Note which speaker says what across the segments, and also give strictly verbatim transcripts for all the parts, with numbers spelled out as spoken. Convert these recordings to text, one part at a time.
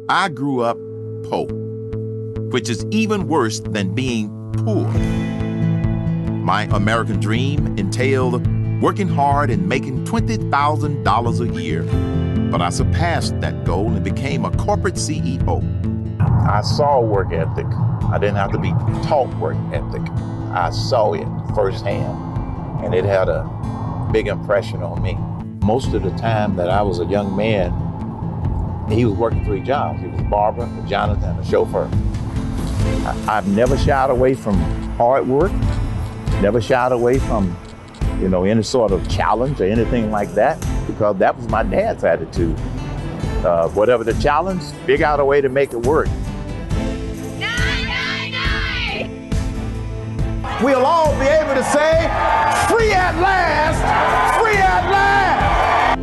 Speaker 1: I grew up poor, which is even worse than being poor. My American dream entailed working hard and making twenty thousand dollars a year. But I surpassed that goal and became a corporate C E O. I saw work ethic. I didn't have to be taught work ethic. I saw it firsthand, and it had a big impression on me. Most of the time that I was a young man, he was working three jobs. He was a barber, a janitor, and a chauffeur. I, I've never shied away from hard work, never shied away from, you know, any sort of challenge or anything like that, because that was my dad's attitude. Uh, whatever the challenge, figure out a way to make it work.
Speaker 2: Nine, nine, nine.
Speaker 1: We'll all be able to say, free at last, free at last.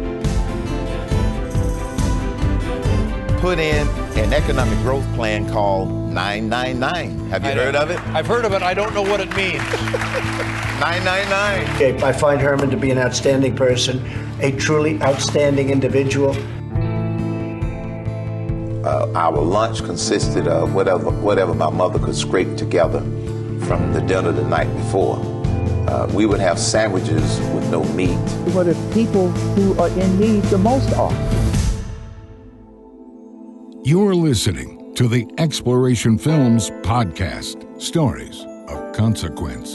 Speaker 1: Put in an economic growth plan called nine nine nine. Have you heard of it?
Speaker 3: I've heard of it. I don't know what it means.
Speaker 1: nine nine nine.
Speaker 4: Okay, I find Herman to be an outstanding person, a truly outstanding individual.
Speaker 5: Uh, our lunch consisted of whatever whatever my mother could scrape together from the dinner the night before. Uh, we would have sandwiches with no meat.
Speaker 6: What if people who are in need the most are?
Speaker 7: You're listening to the Exploration Films podcast, Stories of Consequence.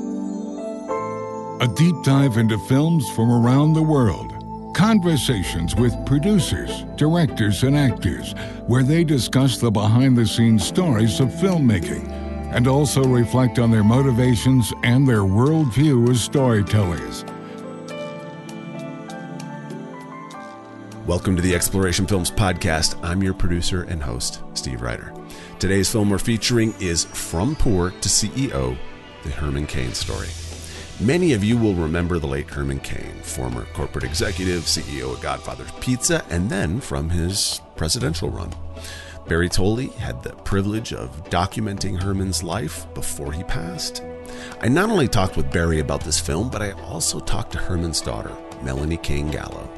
Speaker 7: A deep dive into films from around the world. Conversations with producers, directors, and actors, where they discuss the behind-the-scenes stories of filmmaking and also reflect on their motivations and their worldview as storytellers.
Speaker 8: Welcome to the Exploration Films podcast. I'm your producer and host, Steve Ryder. Today's film we're featuring is From Poor to C E O, the Herman Cain story. Many of you will remember the late Herman Cain, former corporate executive, C E O of Godfather's Pizza, and then from his presidential run. Barry Tolley had the privilege of documenting Herman's life before he passed. I not only talked with Barry about this film, but I also talked to Herman's daughter, Melanie Cain Gallo.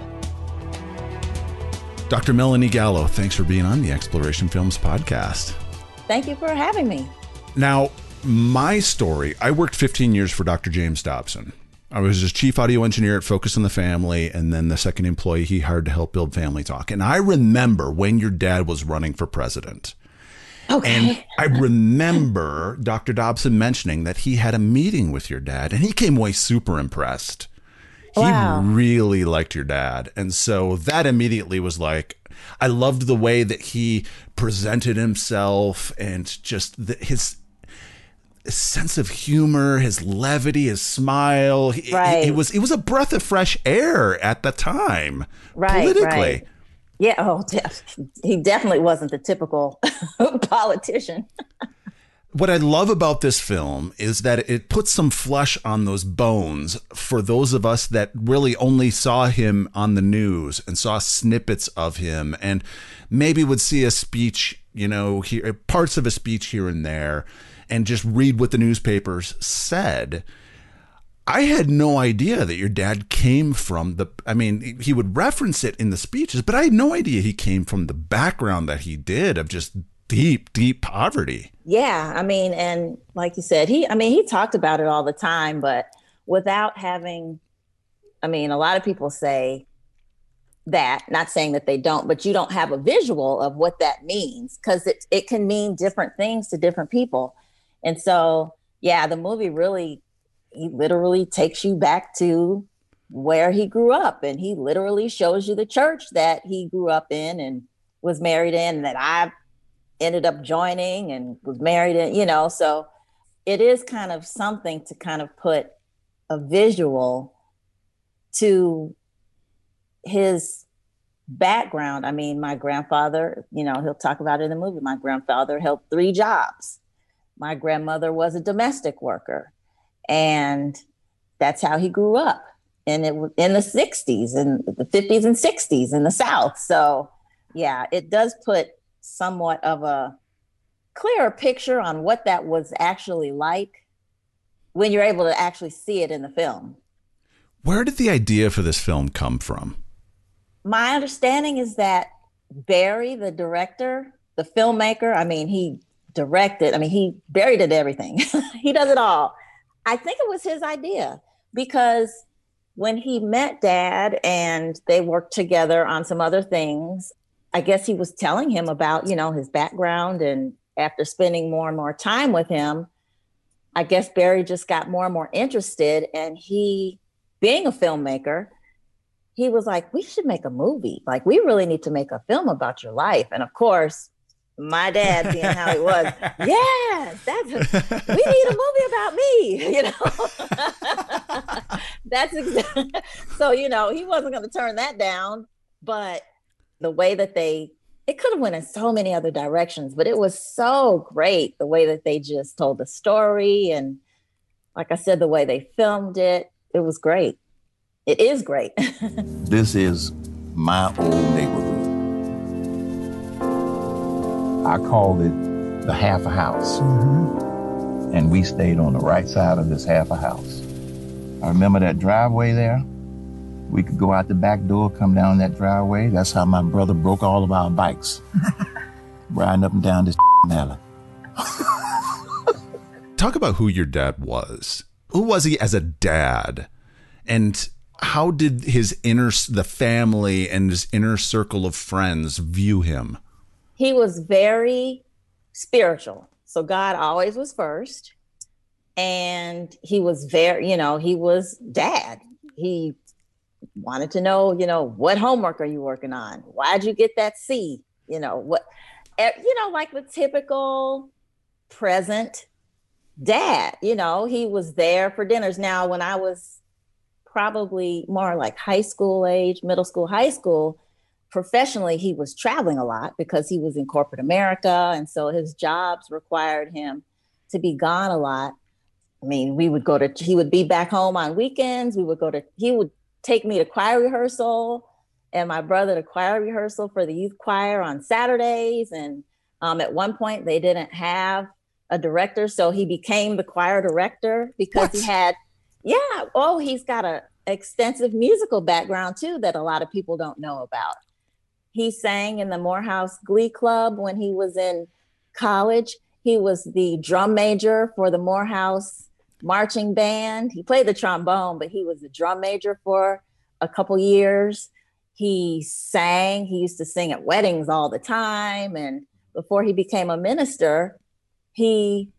Speaker 8: Doctor Melanie Gallo, thanks for being on the Exploration Films podcast.
Speaker 9: Thank you for having me.
Speaker 8: Now, my story, I worked fifteen years for Doctor James Dobson. I was his chief audio engineer at Focus on the Family, and then the second employee he hired to help build Family Talk. And I remember when your dad was running for president.
Speaker 9: Okay.
Speaker 8: And I remember Doctor Dobson mentioning that he had a meeting with your dad, and he came away super impressed.
Speaker 9: Wow.
Speaker 8: He really liked your dad. And so that immediately was like, I loved the way that he presented himself and just the, his sense of humor, his levity, his smile. He,
Speaker 9: right.
Speaker 8: he, he was, it was a breath of fresh air at the time,
Speaker 9: right,
Speaker 8: politically.
Speaker 9: Right. Yeah. Oh, def- he definitely wasn't the typical politician.
Speaker 8: What I love about this film is that it puts some flesh on those bones for those of us that really only saw him on the news and saw snippets of him and maybe would see a speech, you know, here, parts of a speech here and there, and just read what the newspapers said. I had no idea that your dad came from the, I mean, he would reference it in the speeches, but I had no idea he came from the background that he did of just deep, deep poverty.
Speaker 9: Yeah. I mean, and like you said, he, I mean, he talked about it all the time, but without having, I mean, a lot of people say that, not saying that they don't, but you don't have a visual of what that means, because it, it can mean different things to different people. And so, yeah, the movie really, he literally takes you back to where he grew up, and he literally shows you the church that he grew up in and was married in, and that I ended up joining and was married in, you know, so it is kind of something to kind of put a visual to his background. I mean, my grandfather, you know, he'll talk about it in the movie. My grandfather held three jobs. My grandmother was a domestic worker, and that's how he grew up. And it was in the sixties and the fifties and sixties in the South. So yeah, it does put somewhat of a clearer picture on what that was actually like when you're able to actually see it in the film.
Speaker 8: Where did the idea for this film come from?
Speaker 9: My understanding is that Barry, the director, the filmmaker, I mean, he directed, I mean, he Barry did everything. He does it all. I think it was his idea because when he met Dad and they worked together on some other things, I guess he was telling him about, you know, his background. And after spending more and more time with him, I guess Barry just got more and more interested. And he, being a filmmaker, he was like, we should make a movie. Like, we really need to make a film about your life. And of course, my dad, being how he was, yes, that's a, we need a movie about me, you know. That's exactly. So, you know, he wasn't going to turn that down. But the way that they, it could have went in so many other directions, but it was so great the way that they just told the story. And like I said, the way they filmed it, it was great. It is great.
Speaker 1: This is my old neighborhood. I called it the half a house. Mm-hmm. And we stayed on the right side of this half a house. I remember that driveway there. We could go out the back door, come down that driveway. That's how my brother broke all of our bikes. Riding up and down this alley.
Speaker 8: Talk about who your dad was. Who was he as a dad? And how did his inner, the family and his inner circle of friends view him?
Speaker 9: He was very spiritual. So God always was first. And he was very, you know, he was dad. He wanted to know, you know, what homework are you working on? Why'd you get that C? You know, what, you know, like the typical present dad, you know, he was there for dinners. Now, when I was probably more like high school age, middle school, high school, professionally, he was traveling a lot because he was in corporate America. And so his jobs required him to be gone a lot. I mean, we would go to, he would be back home on weekends. We would go to, he would take me to choir rehearsal and my brother to choir rehearsal for the youth choir on Saturdays. And um, at one point they didn't have a director. So he became the choir director because what? he had, yeah. Oh, he's got a extensive musical background too, that a lot of people don't know about. He sang in the Morehouse Glee Club when he was in college. He was the drum major for the Morehouse marching band. He played the trombone, but he was the drum major for a couple years. He sang, he used to sing at weddings all the time. And before he became a minister, he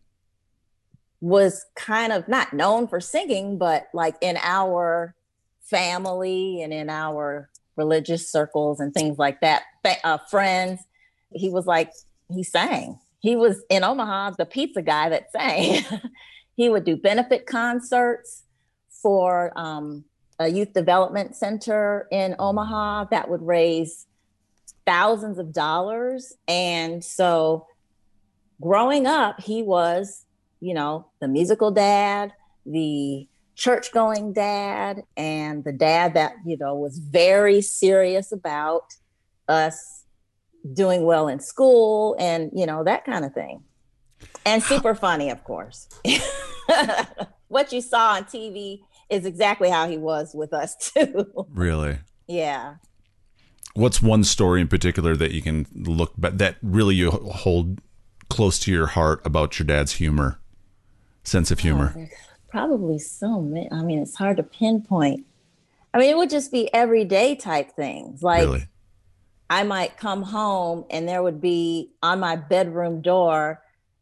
Speaker 9: was kind of not known for singing, but like in our family and in our religious circles and things like that, uh, friends, he was like, he sang. He was in Omaha, the pizza guy that sang. He would do benefit concerts for um, a youth development center in Omaha that would raise thousands of dollars. And so growing up, he was, you know, the musical dad, the church-going dad, and the dad that, you know, was very serious about us doing well in school and, you know, that kind of thing. And super funny, of course. What you saw on T V is exactly how he was with us too.
Speaker 8: Really?
Speaker 9: Yeah.
Speaker 8: What's one story in particular that you can look back that really you hold close to your heart about your dad's humor, sense of humor?
Speaker 9: Oh, probably so many. I mean, it's hard to pinpoint. I mean, it would just be everyday type things. Like, really? I might come home and there would be on my bedroom door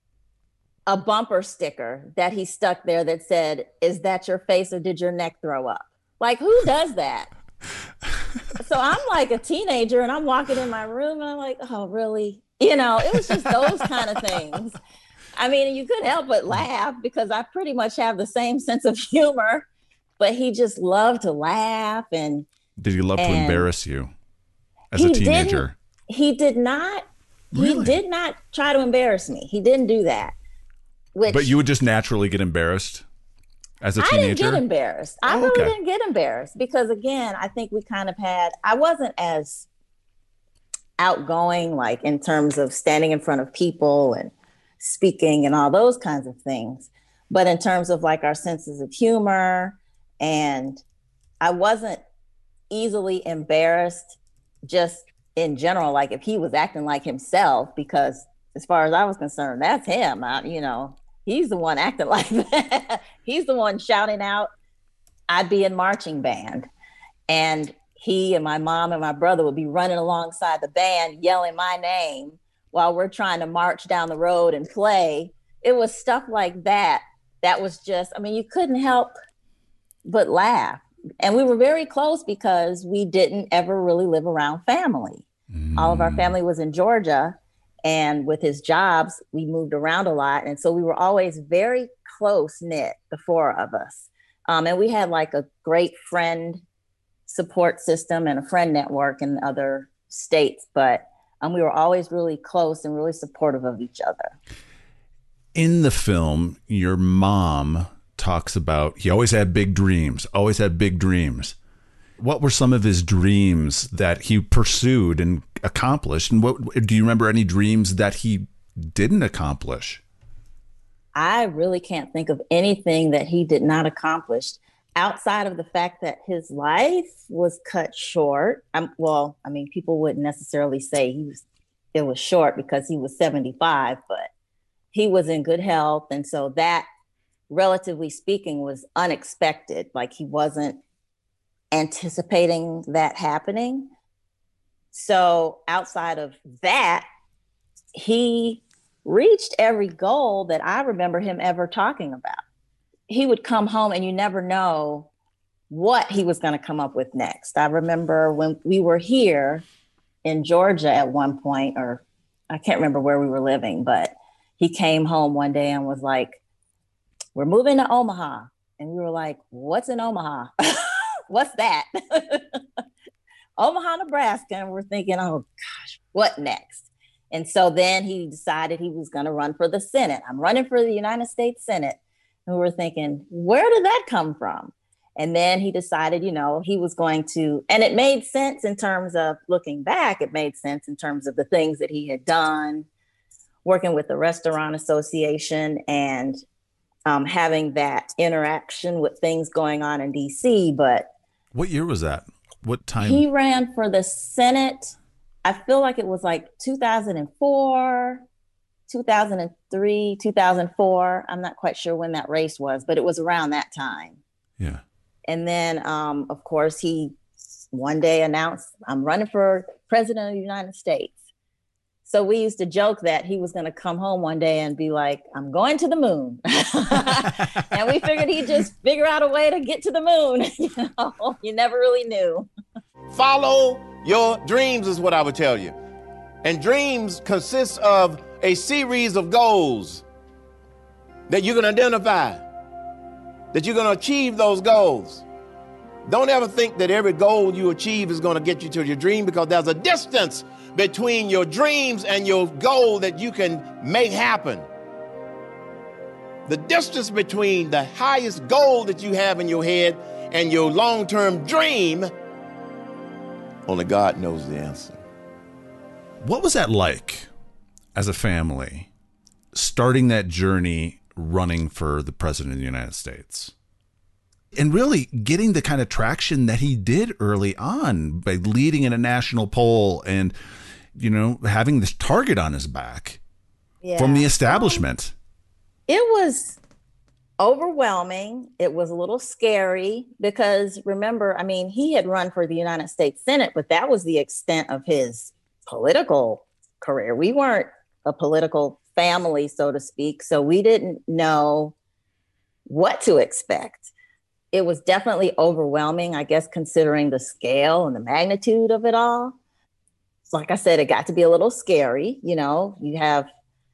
Speaker 9: a bumper sticker that he stuck there that said, "Is that your face or did your neck throw up?" Like, who does that? So I'm like a teenager and I'm walking in my room and I'm like, oh, really? You know, it was just those kind of things. I mean, you couldn't help but laugh because I pretty much have the same sense of humor, but he just loved to laugh. And
Speaker 8: did he love to embarrass you as a teenager?
Speaker 9: He did not. Really? He did not try to embarrass me. He didn't do that. Which,
Speaker 8: but you would just naturally get embarrassed as a teenager? I
Speaker 9: didn't get embarrassed. I
Speaker 8: oh,
Speaker 9: really
Speaker 8: okay.
Speaker 9: didn't get embarrassed because, again, I think we kind of had, I wasn't as outgoing, like in terms of standing in front of people and speaking and all those kinds of things. But in terms of like our senses of humor, and I wasn't easily embarrassed just in general, like if he was acting like himself, because as far as I was concerned, that's him. I, you know, he's the one acting like that. He's the one shouting out. I'd be in marching band, and he and my mom and my brother would be running alongside the band, yelling my name while we're trying to march down the road and play. It was stuff like that. That was just, I mean, you couldn't help but laugh. And we were very close because we didn't ever really live around family. Mm. All of our family was in Georgia, and with his jobs, we moved around a lot. And so we were always very close knit, the four of us. Um, and we had like a great friend support system and a friend network in other states, but um, we were always really close and really supportive of each other.
Speaker 8: In the film, your mom talks about he always had big dreams, always had big dreams. What were some of his dreams that he pursued and accomplished? And what do you remember any dreams that he didn't accomplish?
Speaker 9: I really can't think of anything that he did not accomplish outside of the fact that his life was cut short. Um, well, I mean, people wouldn't necessarily say he was, it was short because he was seventy-five, but he was in good health. And so that, relatively speaking, was unexpected. Like he wasn't anticipating that happening. So outside of that, he reached every goal that I remember him ever talking about. He would come home and you never know what he was going to come up with next. I remember when we were here in Georgia at one point, or I can't remember where we were living, but he came home one day and was like, we're moving to Omaha. And we were like, what's in Omaha? What's that? Omaha, Nebraska. And we're thinking, oh gosh, what next? And so then he decided he was going to run for the Senate. I'm running for the United States Senate. And we were thinking, where did that come from? And then he decided, you know, he was going to, and it made sense in terms of looking back, it made sense in terms of the things that he had done, working with the Restaurant Association and um, having that interaction with things going on in D C. But
Speaker 8: what year was that? What time?
Speaker 9: He ran for the Senate. I feel like it was like two thousand four, two thousand three, two thousand four. I'm not quite sure when that race was, but it was around that time.
Speaker 8: Yeah.
Speaker 9: And then, um, of course, he one day announced, I'm running for president of the United States. So we used to joke that he was going to come home one day and be like, I'm going to the moon. And we figured he'd just figure out a way to get to the moon. You know, you never really knew.
Speaker 1: Follow your dreams is what I would tell you. And dreams consist of a series of goals that you can identify, that you're going to achieve those goals. Don't ever think that every goal you achieve is going to get you to your dream, because there's a distance between your dreams and your goal that you can make happen. The distance between the highest goal that you have in your head and your long-term dream, only God knows the answer.
Speaker 8: What was that like as a family, starting that journey running for the president of the United States? And really getting the kind of traction that he did early on by leading in a national poll and, you know, having this target on his back yeah. from the establishment.
Speaker 9: Um, it was overwhelming. It was a little scary because, remember, I mean, he had run for the United States Senate, but that was the extent of his political career. We weren't a political family, so to speak, so we didn't know what to expect. It was definitely overwhelming, I guess, considering the scale and the magnitude of it all. Like I said, it got to be a little scary. You know, you have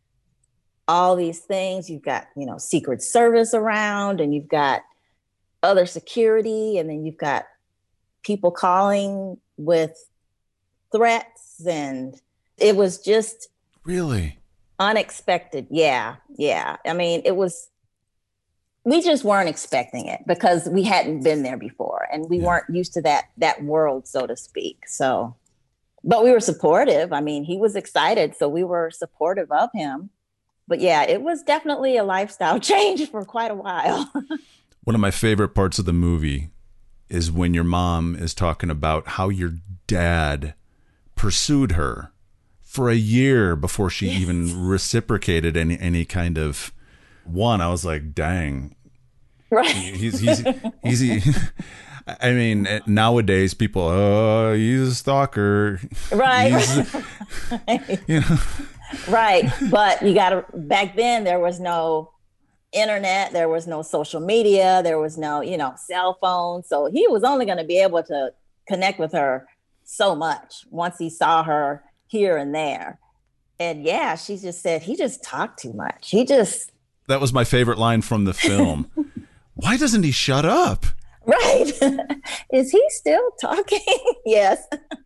Speaker 9: all these things. You've got, you know, Secret Service around, and you've got other security, and then you've got people calling with threats. And it was just
Speaker 8: really
Speaker 9: unexpected. Yeah. Yeah. I mean, it was, we just weren't expecting it because we hadn't been there before, and we yeah. weren't used to that, that world, so to speak. So, but we were supportive. I mean, he was excited, so we were supportive of him. But yeah, it was definitely a lifestyle change for quite a while.
Speaker 8: One of my favorite parts of the movie is when your mom is talking about how your dad pursued her for a year before she yes. even reciprocated any any kind of one. I was like, dang.
Speaker 9: Right.
Speaker 8: He's he's he's. He, I mean, nowadays people, oh, he's a stalker.
Speaker 9: Right.
Speaker 8: He's, you know.
Speaker 9: Right. But you got to, back then there was no internet, there was no social media, there was no, you know, cell phone. So he was only going to be able to connect with her so much once he saw her here and there. And yeah, she just said, he just talked too much. He just.
Speaker 8: That was my favorite line from the film. Why doesn't he shut up?
Speaker 9: Right. Is he still talking? Yes.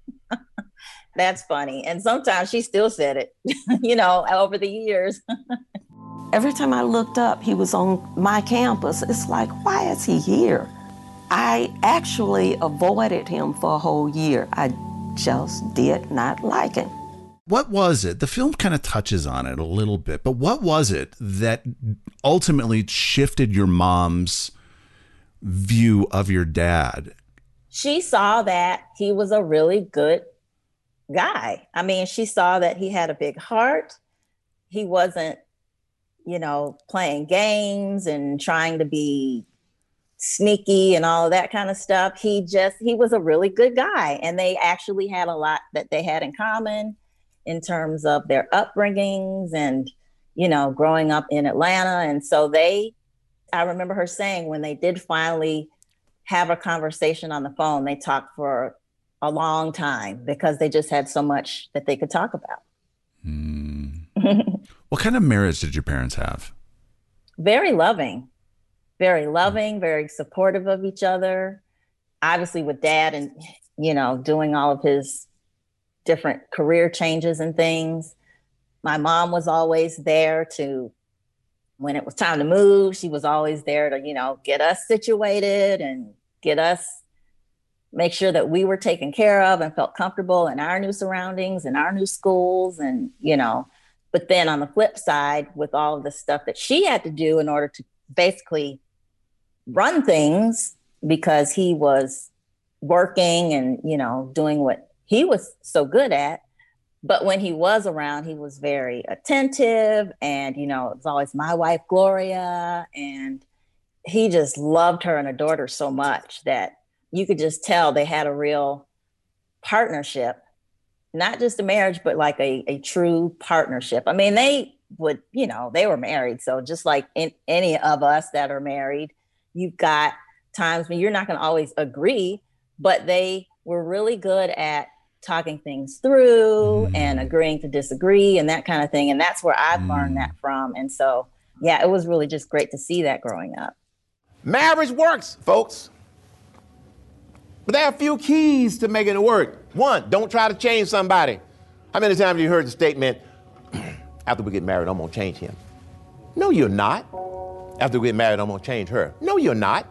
Speaker 9: That's funny. And sometimes she still said it, you know, over the years.
Speaker 10: Every time I looked up, he was on my campus. It's like, why is he here? I actually avoided him for a whole year. I just did not like him.
Speaker 8: What was it? The film kind of touches on it a little bit, but what was it that ultimately shifted your mom's view of your dad?
Speaker 9: She saw that he was a really good guy. I mean, she saw that he had a big heart. He wasn't, you know, playing games and trying to be sneaky and all of that kind of stuff. He just, he was a really good guy. And they actually had a lot that they had in common in terms of their upbringings and, you know, growing up in Atlanta. And so they, I remember her saying when they did finally have a conversation on the phone, they talked for a long time because they just had so much that they could talk about.
Speaker 8: Mm. What kind of marriage did your parents have?
Speaker 9: Very loving, very loving, very supportive of each other. Obviously with dad and, you know, doing all of his different career changes and things. My mom was always there to, when it was time to move, she was always there to, you know, get us situated and get us, make sure that we were taken care of and felt comfortable in our new surroundings and our new schools. And, you know, but then on the flip side, with all of the stuff that she had to do in order to basically run things, because he was working and, you know, doing what he was so good at. But when he was around, he was very attentive and, you know, it was always my wife, Gloria. And he just loved her and adored her so much that you could just tell they had a real partnership, not just a marriage, but like a, a true partnership. I mean, they would, you know, they were married. So just like in any of us that are married, you've got times when you're not going to always agree, but they were really good at talking things through mm. and agreeing to disagree and that kind of thing. And that's where I've mm. learned that from. And so, yeah, it was really just great to see that growing up.
Speaker 1: Marriage works, folks. But there are a few keys to making it work. One, don't try to change somebody. How many times have you heard the statement, after we get married, I'm gonna change him? No, you're not. After we get married, I'm gonna change her. No, you're not.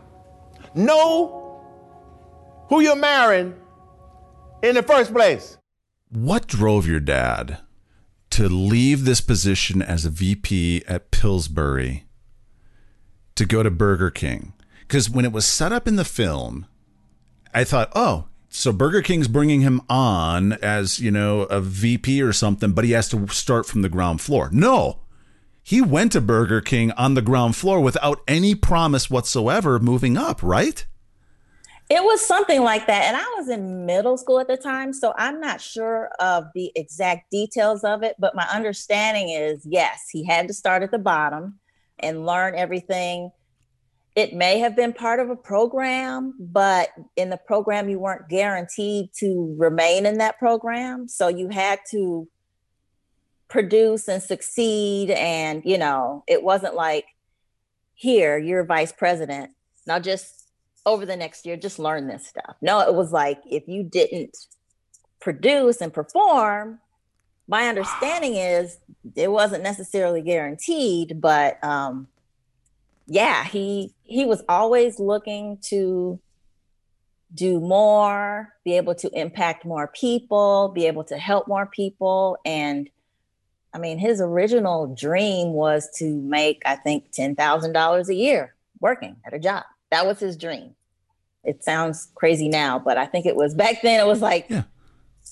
Speaker 1: Know who you're marrying in the first place.
Speaker 8: What drove your dad to leave this position as a V P at Pillsbury to go to Burger King? Because when it was set up in the film, I thought, oh, so Burger King's bringing him on as, you know, a V P or something, but he has to start from the ground floor. No, he went to Burger King on the ground floor without any promise whatsoever moving up, right?
Speaker 9: It was something like that. And I was in middle school at the time, so I'm not sure of the exact details of it. But my understanding is, yes, he had to start at the bottom and learn everything. It may have been part of a program, but in the program, you weren't guaranteed to remain in that program. So you had to produce and succeed. And, you know, it wasn't like, here, you're vice president. Now just over the next year, just learn this stuff. No, it was like, if you didn't produce and perform, my understanding is it wasn't necessarily guaranteed, but um, yeah, he he was always looking to do more, be able to impact more people, be able to help more people. And I mean, his original dream was to make, I think, ten thousand dollars a year working at a job. That was his dream. It sounds crazy now, but I think it was back then. It was like,
Speaker 8: yeah.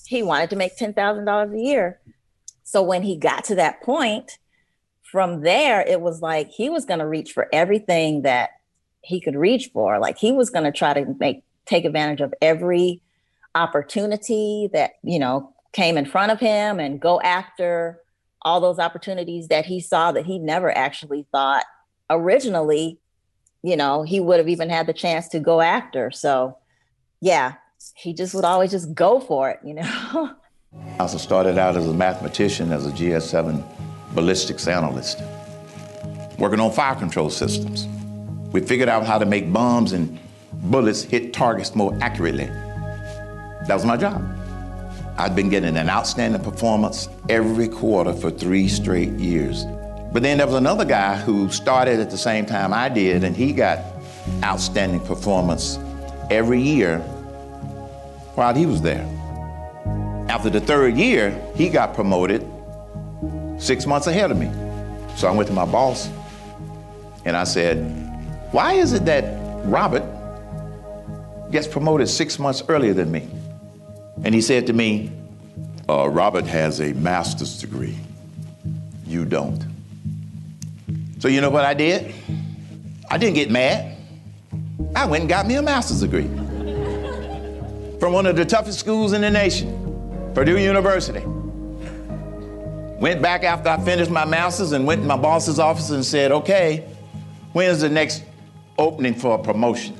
Speaker 9: he wanted to make ten thousand dollars a year. So when he got to that point, from there, it was like he was going to reach for everything that he could reach for. Like he was going to try to make take advantage of every opportunity that, you know, came in front of him and go after all those opportunities that he saw that he never actually thought originally, you know, he would have even had the chance to go after. So, yeah, he just would always just go for it, you know.
Speaker 5: I also started out as a mathematician, as a G S seven ballistics analyst, working on fire control systems. We figured out how to make bombs and bullets hit targets more accurately. That was my job. I'd been getting an outstanding performance every quarter for three straight years. But then there was another guy who started at the same time I did, and he got outstanding performance every year while he was there. After the third year, he got promoted six months ahead of me. So I went to my boss and I said, why is it that Robert gets promoted six months earlier than me? And he said to me, uh, Robert has a master's degree. You don't. So you know what I did? I didn't get mad. I went and got me a master's degree from one of the toughest schools in the nation, Purdue University. Went back after I finished my master's and went to my boss's office and said, okay, when's the next opening for a promotion?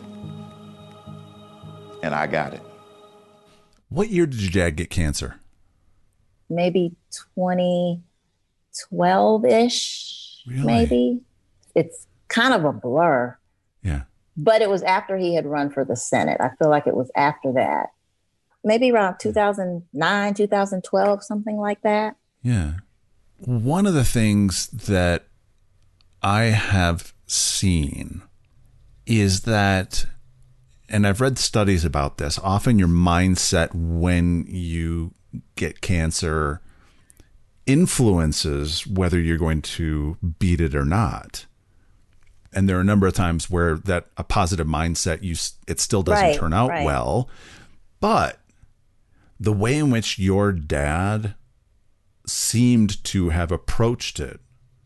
Speaker 5: And I got it.
Speaker 8: What year did your dad get cancer?
Speaker 9: Maybe twenty twelve-ish, really? Maybe. It's kind of a blur.
Speaker 8: Yeah.
Speaker 9: But it was after he had run for the Senate. I feel like it was after that. Maybe around two thousand nine, two thousand twelve, something like that.
Speaker 8: Yeah. One of the things that I have seen is that, and I've read studies about this, often your mindset when you get cancer influences whether you're going to beat it or not. And there are a number of times where that a positive mindset, you it still doesn't
Speaker 9: right,
Speaker 8: turn out
Speaker 9: right.
Speaker 8: well. But the way in which your dad seemed to have approached it,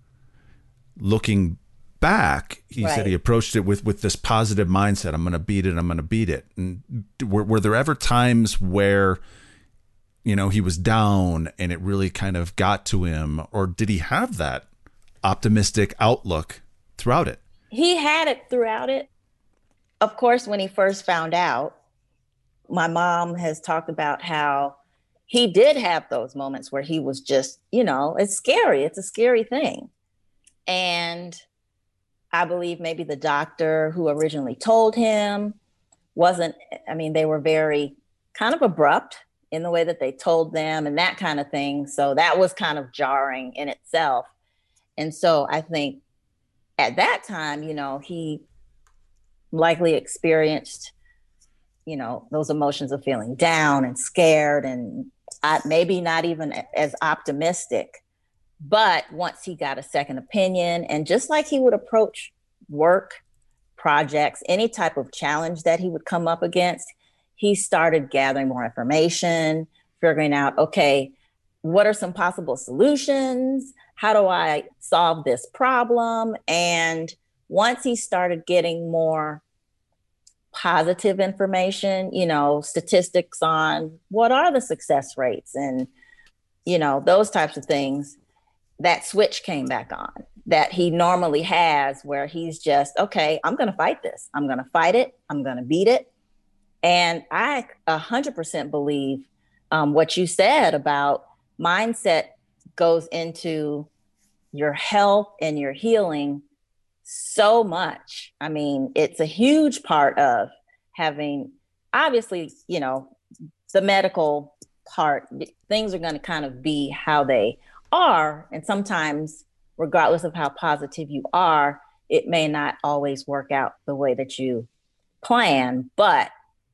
Speaker 8: looking back, he
Speaker 9: right.
Speaker 8: said he approached it with, with this positive mindset. I'm going to beat it. I'm going to beat it. And were, were there ever times where, you know, he was down and it really kind of got to him, or did he have that optimistic outlook throughout it?
Speaker 9: He had it throughout it. Of course, when he first found out, my mom has talked about how he did have those moments where he was just, you know, it's scary. It's a scary thing. And I believe maybe the doctor who originally told him wasn't, I mean, they were very kind of abrupt in the way that they told them and that kind of thing. So that was kind of jarring in itself. And so I think at that time, you know, he likely experienced, you know, those emotions of feeling down and scared and I, maybe not even as optimistic. But once he got a second opinion, and just like he would approach work, projects, any type of challenge that he would come up against, he started gathering more information, figuring out, okay, what are some possible solutions? How do I solve this problem? And once he started getting more positive information, you know, statistics on what are the success rates and, you know, those types of things, that switch came back on that he normally has where he's just, okay, I'm going to fight this. I'm going to fight it. I'm going to beat it. And I a hundred percent believe um, what you said about mindset goes into your health and your healing so much. I mean, it's a huge part of having, obviously, you know, the medical part, things are going to kind of be how they are. And sometimes, regardless of how positive you are, it may not always work out the way that you plan. But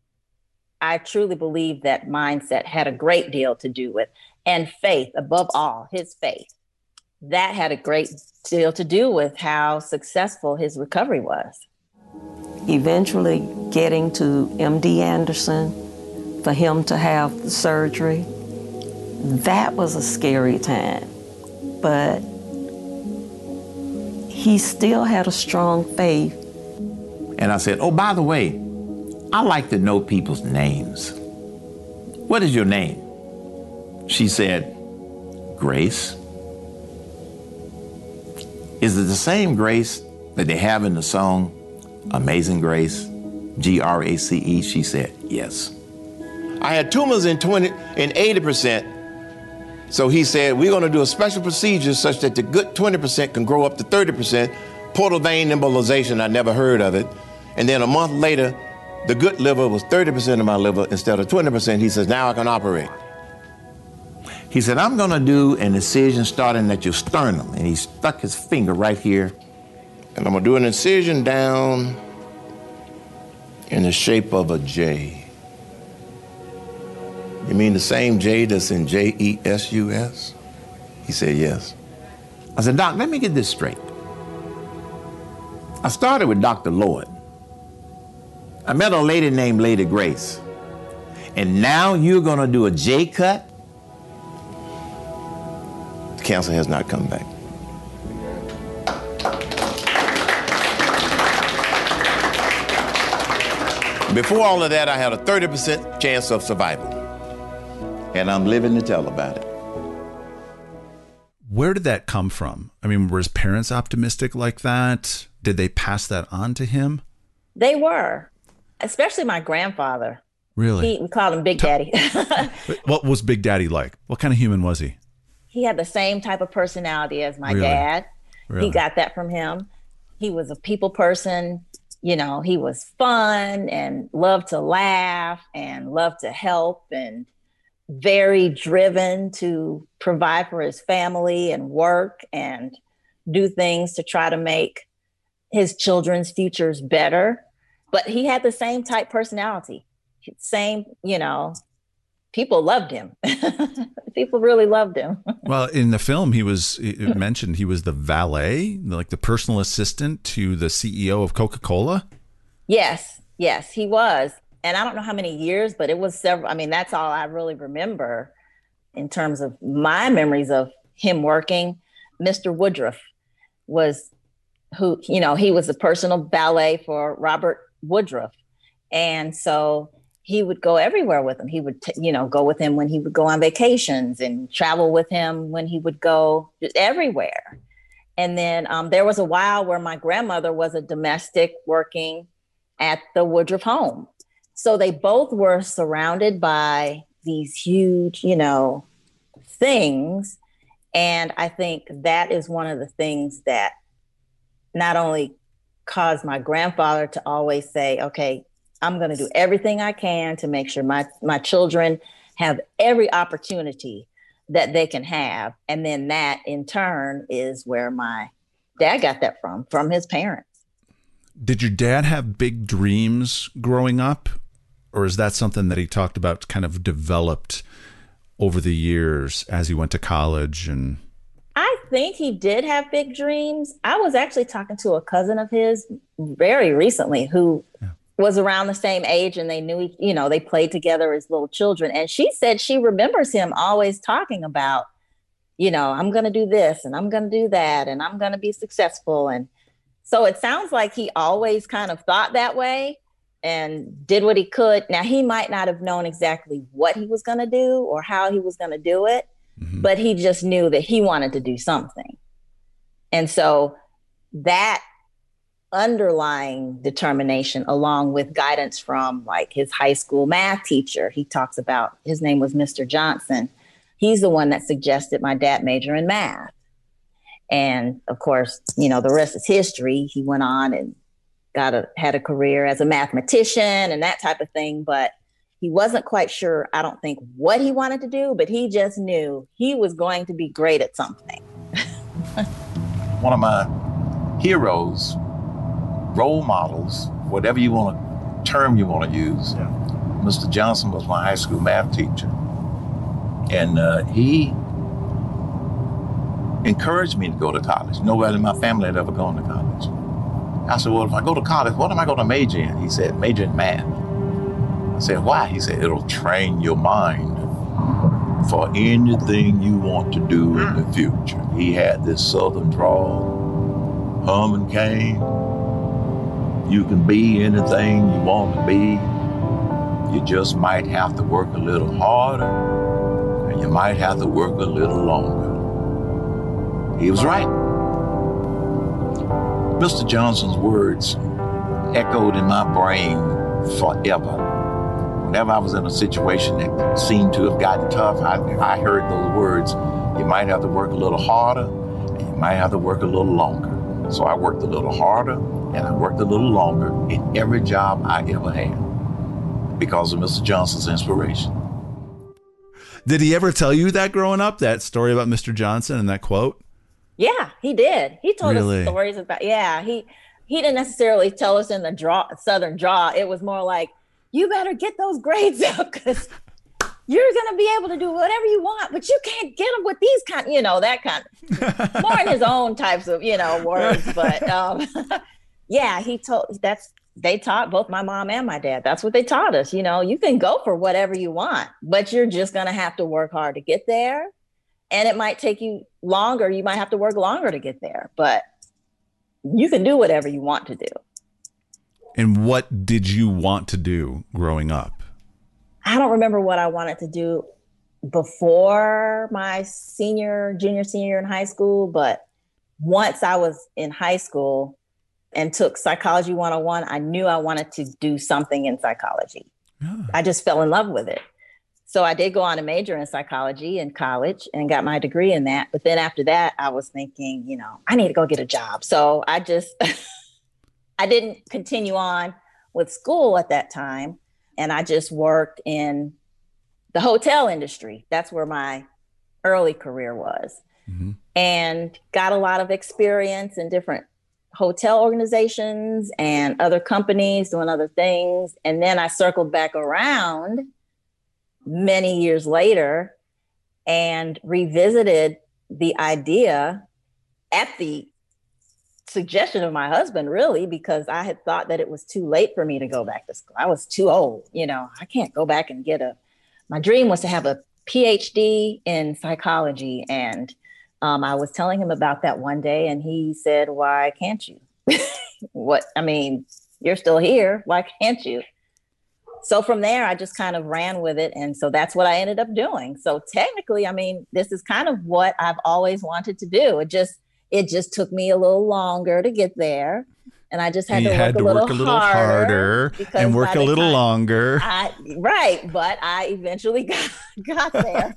Speaker 9: I truly believe that mindset had a great deal to do with, and faith, above all, his faith. That had a great deal to do with how successful his recovery was.
Speaker 10: Eventually getting to M D Anderson for him to have the surgery, that was a scary time. But he still had a strong faith.
Speaker 5: And I said, oh, by the way, I like to know people's names. What is your name? She said, Grace. Is it the same Grace that they have in the song Amazing Grace, G R A C E? She said, yes. I had tumors in twenty in eighty percent. So he said, we're going to do a special procedure such that the good twenty percent can grow up to thirty percent. Portal vein embolization, I never heard of it. And then a month later, the good liver was thirty percent of my liver instead of twenty percent. He says, now I can operate. He said, I'm going to do an incision starting at your sternum. And he stuck his finger right here. And I'm going to do an incision down in the shape of a J. You mean the same J that's in J E S U S? He said, yes. I said, Doc, let me get this straight. I started with Doctor Lloyd. I met a lady named Lady Grace. And now you're going to do a J cut? The cancer has not come back. Before all of that, I had a thirty percent chance of survival. And I'm living to tell about it.
Speaker 8: Where did that come from? I mean, were his parents optimistic like that? Did they pass that on to him?
Speaker 9: They were, especially my grandfather.
Speaker 8: Really?
Speaker 9: He, we called him Big Daddy.
Speaker 8: What was Big Daddy like? What kind of human was he?
Speaker 9: He had the same type of personality as my
Speaker 8: Really?
Speaker 9: dad.
Speaker 8: Really?
Speaker 9: He got that from him. He was a people person. You know, he was fun and loved to laugh and loved to help and very driven to provide for his family and work and do things to try to make his children's futures better. But he had the same type personality, same, you know, people loved him. People really loved him.
Speaker 8: Well, in the film, he was it mentioned he was the valet, like the personal assistant to the C E O of Coca-Cola.
Speaker 9: Yes, yes, he was. And I don't know how many years, but it was several. I mean, that's all I really remember in terms of my memories of him working. Mister Woodruff was who, you know, he was the personal valet for Robert Woodruff. And so he would go everywhere with him. He would, t- you know, go with him when he would go on vacations and travel with him when he would go just everywhere. And then um, there was a while where my grandmother was a domestic working at the Woodruff home. So they both were surrounded by these huge, you know, things. And I think that is one of the things that not only caused my grandfather to always say, okay, I'm going to do everything I can to make sure my, my children have every opportunity that they can have. And then that in turn is where my dad got that from, from his parents.
Speaker 8: Did your dad have big dreams growing up? Or is that something that he talked about kind of developed over the years as he went to college? And
Speaker 9: I think he did have big dreams. I was actually talking to a cousin of his very recently who yeah. was around the same age, and they knew, you know, they played together as little children. And she said she remembers him always talking about, you know, I'm going to do this and I'm going to do that and I'm going to be successful. And so it sounds like he always kind of thought that way and did what he could. Now, he might not have known exactly what he was going to do or how he was going to do it, mm-hmm. but he just knew that he wanted to do something. And so that underlying determination, along with guidance from like his high school math teacher, he talks about, his name was Mister Johnson. He's the one that suggested my dad major in math. And of course, you know, the rest is history. He went on and got a, had a career as a mathematician and that type of thing, but he wasn't quite sure, I don't think, what he wanted to do, but he just knew he was going to be great at something.
Speaker 5: One of my heroes, role models, whatever you want to, term you want to use, yeah. Mister Johnson was my high school math teacher. And uh, he encouraged me to go to college. Nobody in my family had ever gone to college. I said, well, if I go to college, what am I going to major in? He said, major in math. I said, why? He said, it'll train your mind. for anything you want to do in the future. He had this southern drawl, Herman Cain. You can be anything you want to be. You just might have to work a little harder, and you might have to work a little longer. He was right. Mister Johnson's words echoed in my brain forever. Whenever I was in a situation that seemed to have gotten tough, I, I heard those words. You might have to work a little harder, and you might have to work a little longer. So I worked a little harder, and I worked a little longer in every job I ever had because of Mister Johnson's inspiration.
Speaker 8: Did he ever tell you that growing up, that story about Mister Johnson and that quote?
Speaker 9: Yeah, he did. He told
Speaker 8: Really?
Speaker 9: us stories about, yeah, he he didn't necessarily tell us in the draw, southern draw. It was more like, you better get those grades up because you're going to be able to do whatever you want, but you can't get them with these kind, you know, that kind of, more in his own types of, you know, words. But um, yeah, he told, that's, they taught both my mom and my dad. That's what they taught us. You know, you can go for whatever you want, but you're just going to have to work hard to get there. And it might take you longer. You might have to work longer to get there, but you can do whatever you want to do.
Speaker 8: And what did you want to do growing up?
Speaker 9: I don't remember what I wanted to do before my senior, junior, senior in high school. But once I was in high school and took Psychology one oh one, I knew I wanted to do something in psychology. Yeah. I just fell in love with it. So I did go on to major in psychology in college and got my degree in that. But then after that, I was thinking, you know, I need to go get a job. So I just... I didn't continue on with school at that time. And I just worked in the hotel industry. That's where my early career was. Mm-hmm. And got a lot of experience in different hotel organizations and other companies doing other things. And then I circled back around many years later and revisited the idea at the suggestion of my husband, really, because I had thought that it was too late for me to go back to school. I was too old. You know, I can't go back and get a, my dream was to have a P H D in psychology. And um, I was telling him about that one day and he said, why can't you? What, I mean, you're still here. Why can't you? So from there, I just kind of ran with it. And so that's what I ended up doing. So technically, I mean, this is kind of what I've always wanted to do. It just, It just took me a little longer to get there. And I just had, to,
Speaker 8: had
Speaker 9: work
Speaker 8: to
Speaker 9: a little
Speaker 8: work a little
Speaker 9: harder,
Speaker 8: harder and work a little longer.
Speaker 9: I, right. But I eventually got, got there.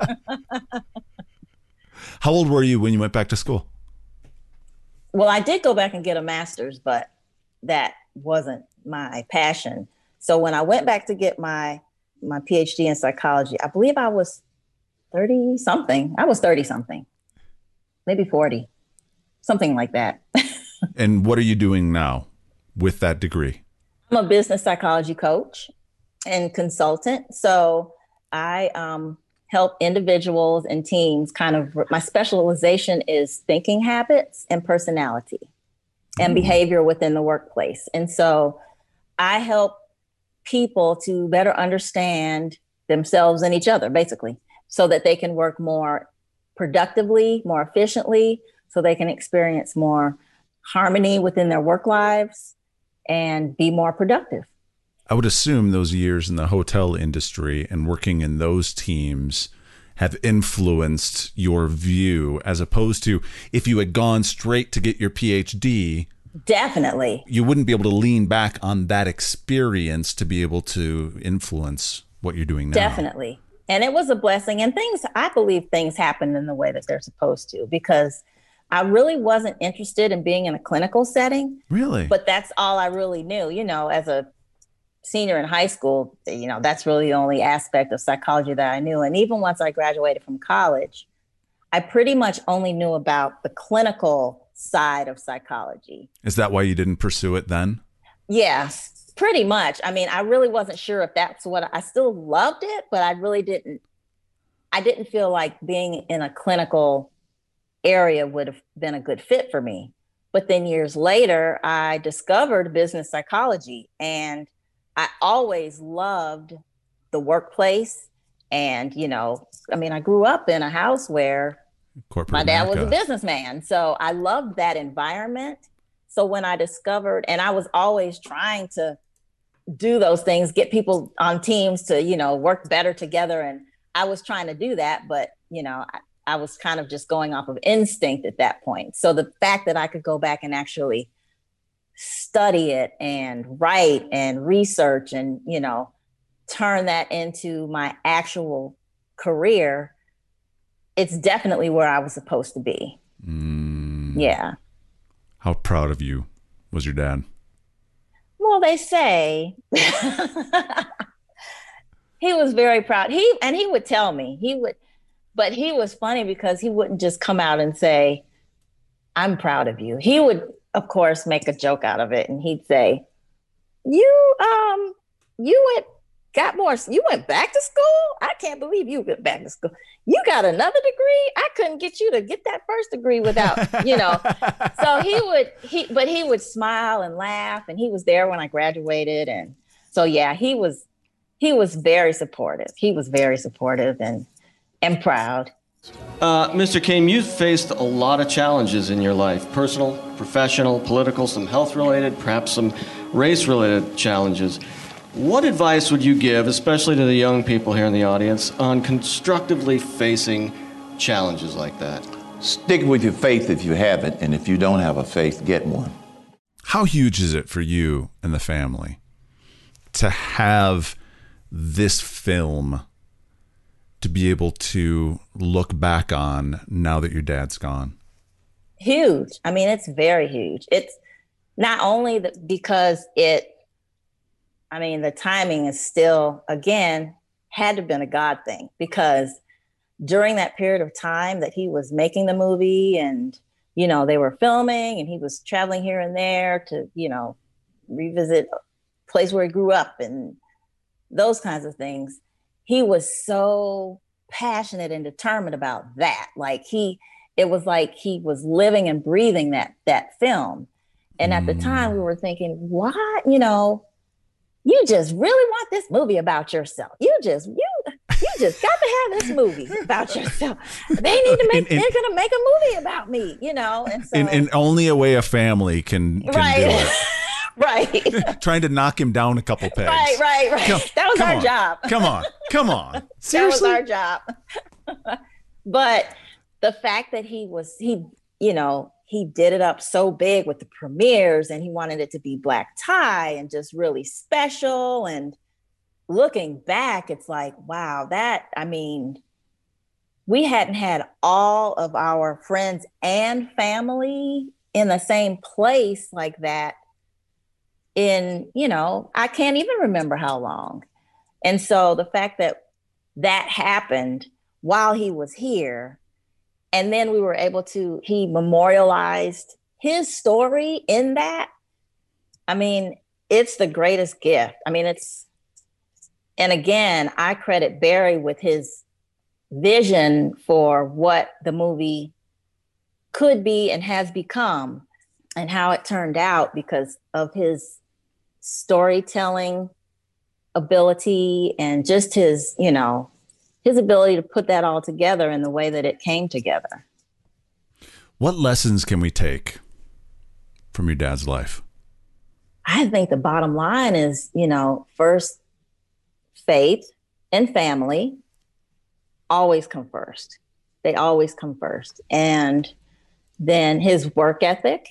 Speaker 8: How old were you when you went back to school?
Speaker 9: Well, I did go back and get a master's, but that wasn't my passion. So when I went back to get my, my P H D in psychology, I believe I was thirty something. I was thirty something, maybe forty. Something like that.
Speaker 8: And what are you doing now with that degree?
Speaker 9: I'm a business psychology coach and consultant. So I um, help individuals and teams kind of, my specialization is thinking habits and personality and mm. behavior within the workplace. And so I help people to better understand themselves and each other, basically, so that they can work more productively, more efficiently, so they can experience more harmony within their work lives and be more productive.
Speaker 8: I would assume those years in the hotel industry and working in those teams have influenced your view, as opposed to if you had gone straight to get your P H D.
Speaker 9: Definitely.
Speaker 8: You wouldn't be able to lean back on that experience to be able to influence what you're doing now.
Speaker 9: Definitely. And it was a blessing. And things, I believe things happened in the way that they're supposed to, because I really wasn't interested in being in a clinical setting.
Speaker 8: Really?
Speaker 9: But that's all I really knew. You know, as a senior in high school, you know, that's really the only aspect of psychology that I knew. And even once I graduated from college, I pretty much only knew about the clinical side of psychology.
Speaker 8: Is that why you didn't pursue it then?
Speaker 9: Yes, pretty much. I mean, I really wasn't sure if that's what, I still loved it, but I really didn't, I didn't feel like being in a clinical area would have been a good fit for me. But then years later, I discovered business psychology, and I always loved the workplace And, you know, I mean, I grew up in a house where
Speaker 8: Corporate
Speaker 9: my dad
Speaker 8: America.
Speaker 9: was a businessman. So I loved that environment. So when I discovered, and I was always trying to do those things, get people on teams to, you know, work better together. And I was trying to do that, but, you know, I, I was kind of just going off of instinct at that point. So the fact that I could go back and actually study it and write and research and, you know, turn that into my actual career, it's definitely where I was supposed to be.
Speaker 8: Mm.
Speaker 9: Yeah.
Speaker 8: How proud of you was your dad?
Speaker 9: Well, they say he was very proud. He and he would tell me, he would, but he was funny because he wouldn't just come out and say, "I'm proud of you." He would, of course, make a joke out of it, and he'd say, "You, um, you went, got more. You went back to school. I can't believe you went back to school. You got another degree. I couldn't get you to get that first degree without, you know." So he would, he, but he would smile and laugh, and he was there when I graduated, and so yeah, he was, he was very supportive. He was very supportive and and proud.
Speaker 11: Uh, Mister Cain, you've faced a lot of challenges in your life, personal, professional, political, some health-related, perhaps some race-related challenges. What advice would you give, especially to the young people here in the audience, on constructively facing challenges like that?
Speaker 5: Stick with your faith if you have it, and if you don't have a faith, get one.
Speaker 8: How huge is it for you and the family to have this film to be able to look back on now that your dad's gone?
Speaker 9: Huge. I mean, it's very huge. It's not only the, because it, I mean, the timing is still, again, had to have been a God thing, because during that period of time that he was making the movie and, you know, they were filming and he was traveling here and there to, you know, revisit a place where he grew up and those kinds of things. He was so passionate and determined about that. Like he, it was like he was living and breathing that, that film. And at the time we were thinking, what, you know, you just really want this movie about yourself. You just, you, you just got to have this movie about yourself. They need to make, and, and, they're going to make a movie about me, you know? And so.
Speaker 8: And, and only a way a family can, can
Speaker 9: right.
Speaker 8: do it.
Speaker 9: Right.
Speaker 8: Trying to knock him down a couple pegs.
Speaker 9: Right, right, right. Come, that was our
Speaker 8: on.
Speaker 9: job.
Speaker 8: Come on. Come on. Seriously?
Speaker 9: That was our job. But the fact that he was, he, you know, he did it up so big with the premieres and he wanted it to be black tie and just really special. And looking back, it's like, wow, that, I mean, we hadn't had all of our friends and family in the same place like that in, you know, I can't even remember how long. And so the fact that that happened while he was here, and then we were able to, he memorialized his story in that. I mean, it's the greatest gift. I mean, it's, and again, I credit Barry with his vision for what the movie could be and has become and how it turned out because of his storytelling ability and just his, you know, his ability to put that all together in the way that it came together.
Speaker 8: What lessons can we take from your dad's life?
Speaker 9: I think the bottom line is, you know, first, faith and family always come first. They always come first. And then his work ethic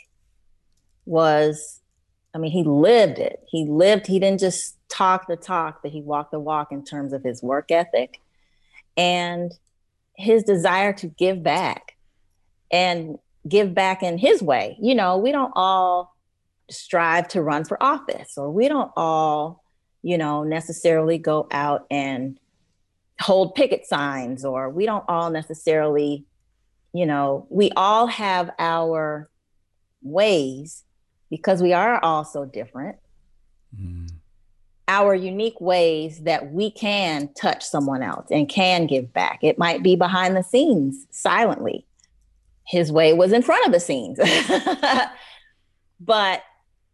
Speaker 9: was, I mean, he lived it. He lived, he didn't just talk the talk, but he walked the walk in terms of his work ethic and his desire to give back and give back in his way. You know, we don't all strive to run for office, or we don't all, you know, necessarily go out and hold picket signs, or we don't all necessarily, you know, we all have our ways because we are all so different. Mm. Our unique ways that we can touch someone else and can give back. It might be behind the scenes, silently. His way was in front of the scenes. But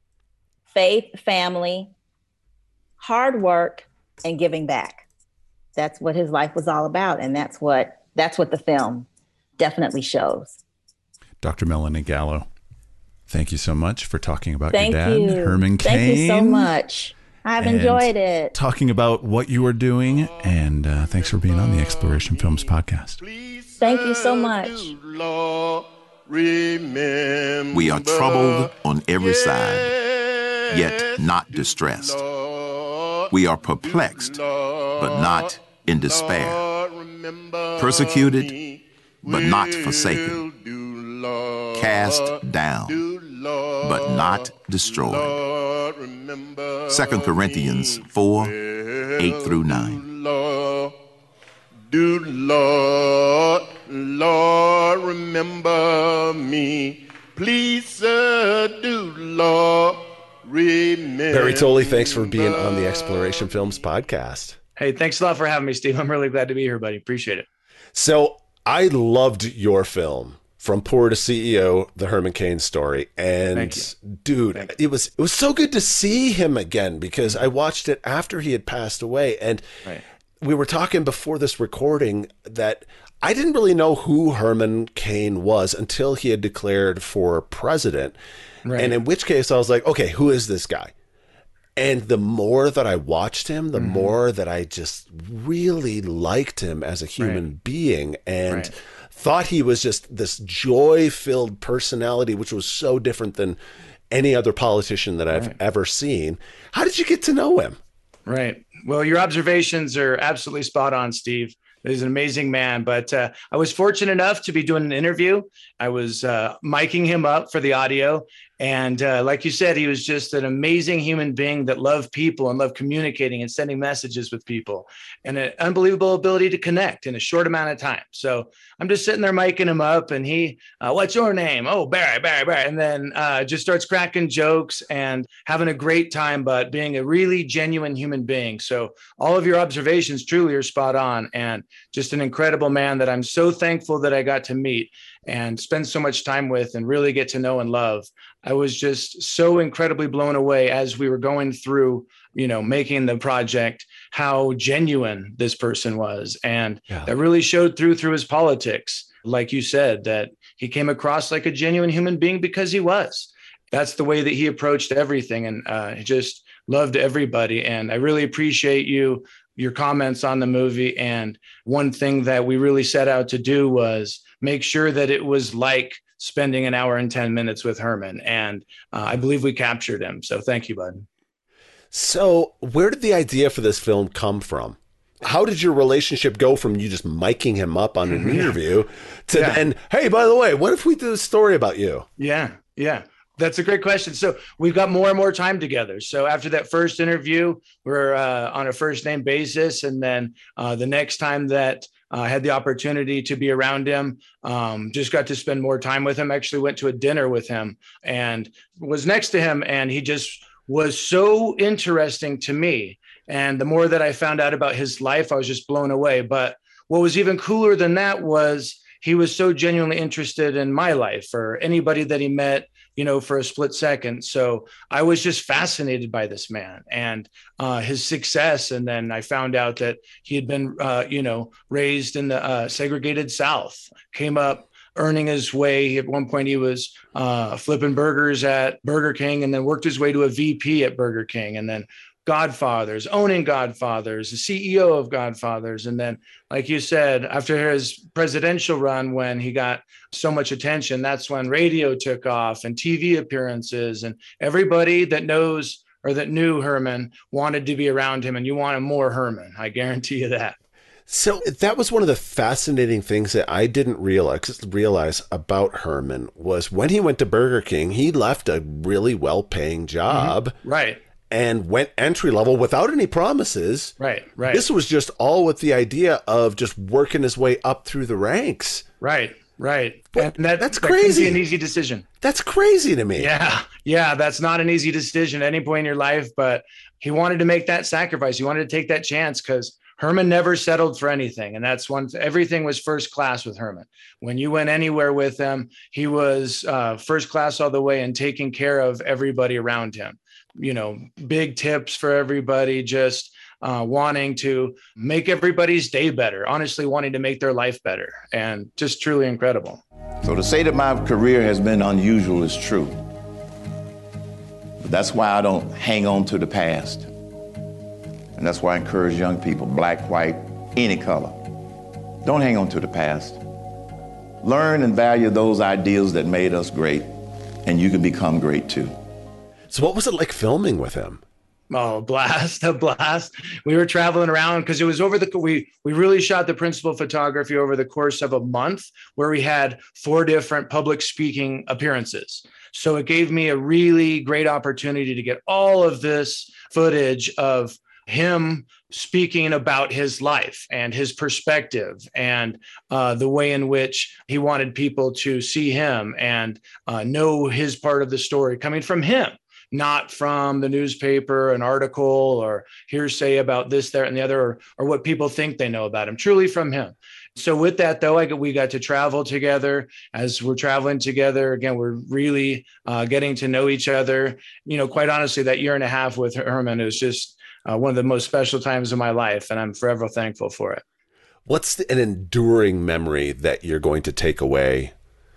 Speaker 9: faith, family, hard work, and giving back. that's what his life was all about. And that's what, that's what the film definitely shows.
Speaker 8: Doctor Melanie Gallo, thank you so much for talking about
Speaker 9: Thank
Speaker 8: your dad,
Speaker 9: you.
Speaker 8: Herman Cain.
Speaker 9: Thank you so much. I've
Speaker 8: and
Speaker 9: enjoyed it.
Speaker 8: Talking about what you were doing, and uh, thanks for being on the Exploration Films podcast.
Speaker 9: Thank you so much.
Speaker 1: We are troubled on every side, yet not distressed. We are perplexed, but not in despair. Persecuted, but not forsaken. Cast down, but not destroyed. Second Corinthians four, eight through nine.
Speaker 12: Do Lord, Lord, remember me. Please, sir, do Lord, remember.
Speaker 13: Barry Tolley, thanks for being on the Exploration Films podcast.
Speaker 3: Hey, thanks a lot for having me, Steve. I'm really glad to be here, buddy. Appreciate it.
Speaker 13: So I loved your film, From Poor to C E O, the Herman Cain story. And dude, it was it was so good to see him again, because I watched it after he had passed away. And
Speaker 3: right.
Speaker 13: we were talking before this recording that I didn't really know who Herman Cain was until he had declared for president.
Speaker 3: Right.
Speaker 13: And in which case I was like, okay, who is this guy? And the more that I watched him, the mm-hmm. more that I just really liked him as a human
Speaker 3: right.
Speaker 13: being, and
Speaker 3: right.
Speaker 13: thought he was just this joy-filled personality, which was so different than any other politician that I've right. ever seen. How did you get to know him?
Speaker 3: Right. Well, your observations are absolutely spot on, Steve. He's an amazing man, but uh, I was fortunate enough to be doing an interview. I was uh, miking him up for the audio. And uh, like you said, he was just an amazing human being that loved people and loved communicating and sending messages with people, and an unbelievable ability to connect in a short amount of time. So I'm just sitting there miking him up, and he, uh, what's your name? Oh, Barry, Barry, Barry. And then uh, just starts cracking jokes and having a great time, but being a really genuine human being. So all of your observations truly are spot on, and just an incredible man that I'm so thankful that I got to meet and spend so much time with and really get to know and love. I was just so incredibly blown away as we were going through, you know, making the project, how genuine this person was. And yeah. that really showed through through his politics. Like you said, that he came across like a genuine human being because he was. That's the way that he approached everything, and uh, he just loved everybody. And I really appreciate you, your comments on the movie. And one thing that we really set out to do was make sure that it was like spending an hour and ten minutes with Herman. And uh, I believe we captured him. So thank you, bud.
Speaker 13: So where did the idea for this film come from? How did your relationship go from you just miking him up on an interview to
Speaker 3: yeah.
Speaker 13: then, hey, by the way, what if we did a story about you?
Speaker 3: Yeah, yeah. That's a great question. So we've got more and more time together. So after that first interview, we're uh, on a first name basis. And then uh, the next time that I uh, had the opportunity to be around him, um, just got to spend more time with him, actually went to a dinner with him and was next to him. And he just was so interesting to me. And the more that I found out about his life, I was just blown away. But what was even cooler than that was he was so genuinely interested in my life or anybody that he met, you know, for a split second. So I was just fascinated by this man and uh, his success. And then I found out that he had been, uh, you know, raised in the uh, segregated South, came up earning his way. At one point he was uh, flipping burgers at Burger King, and then worked his way to a V P at Burger King, and then Godfathers, owning Godfathers, the C E O of Godfathers. And then, like you said, after his presidential run, when he got so much attention, that's when radio took off and T V appearances, and everybody that knows or that knew Herman wanted to be around him, and you wanted more Herman. I guarantee you that.
Speaker 13: So that was one of the fascinating things that I didn't realize, realize about Herman was when he went to Burger King, he left a really well-paying job.
Speaker 3: Mm-hmm. Right.
Speaker 13: And went entry level without any promises.
Speaker 3: Right, right.
Speaker 13: This was just all with the idea of just working his way up through the ranks.
Speaker 3: Right, right.
Speaker 13: But
Speaker 3: and that,
Speaker 13: that's
Speaker 3: that
Speaker 13: crazy.
Speaker 3: That an easy decision.
Speaker 13: That's crazy to me.
Speaker 3: Yeah, yeah. That's not an easy decision at any point in your life. But he wanted to make that sacrifice. He wanted to take that chance because Herman never settled for anything. And that's one, everything was first class with Herman. When you went anywhere with him, he was uh, first class all the way and taking care of everybody around him. You know, big tips for everybody, just uh, wanting to make everybody's day better, honestly wanting to make their life better, and just truly incredible.
Speaker 5: So to say that my career has been unusual is true. But that's why I don't hang on to the past. And that's why I encourage young people, black, white, any color. Don't hang on to the past. Learn and value those ideals that made us great, and you can become great too.
Speaker 13: So what was it like filming with him?
Speaker 3: Oh, blast, a blast. We were traveling around because it was over the, we, we really shot the principal photography over the course of a month where we had four different public speaking appearances. So it gave me a really great opportunity to get all of this footage of him speaking about his life and his perspective and uh, the way in which he wanted people to see him and uh, know his part of the story coming from him, not from the newspaper, an article, or hearsay about this, that, and the other, or, or what people think they know about him, truly from him. So with that, though, I, we got to travel together. As we're traveling together, again, we're really uh, getting to know each other. You know, quite honestly, that year and a half with Herman was just uh, one of the most special times of my life, and I'm forever thankful for it.
Speaker 13: What's the, an enduring memory that you're going to take away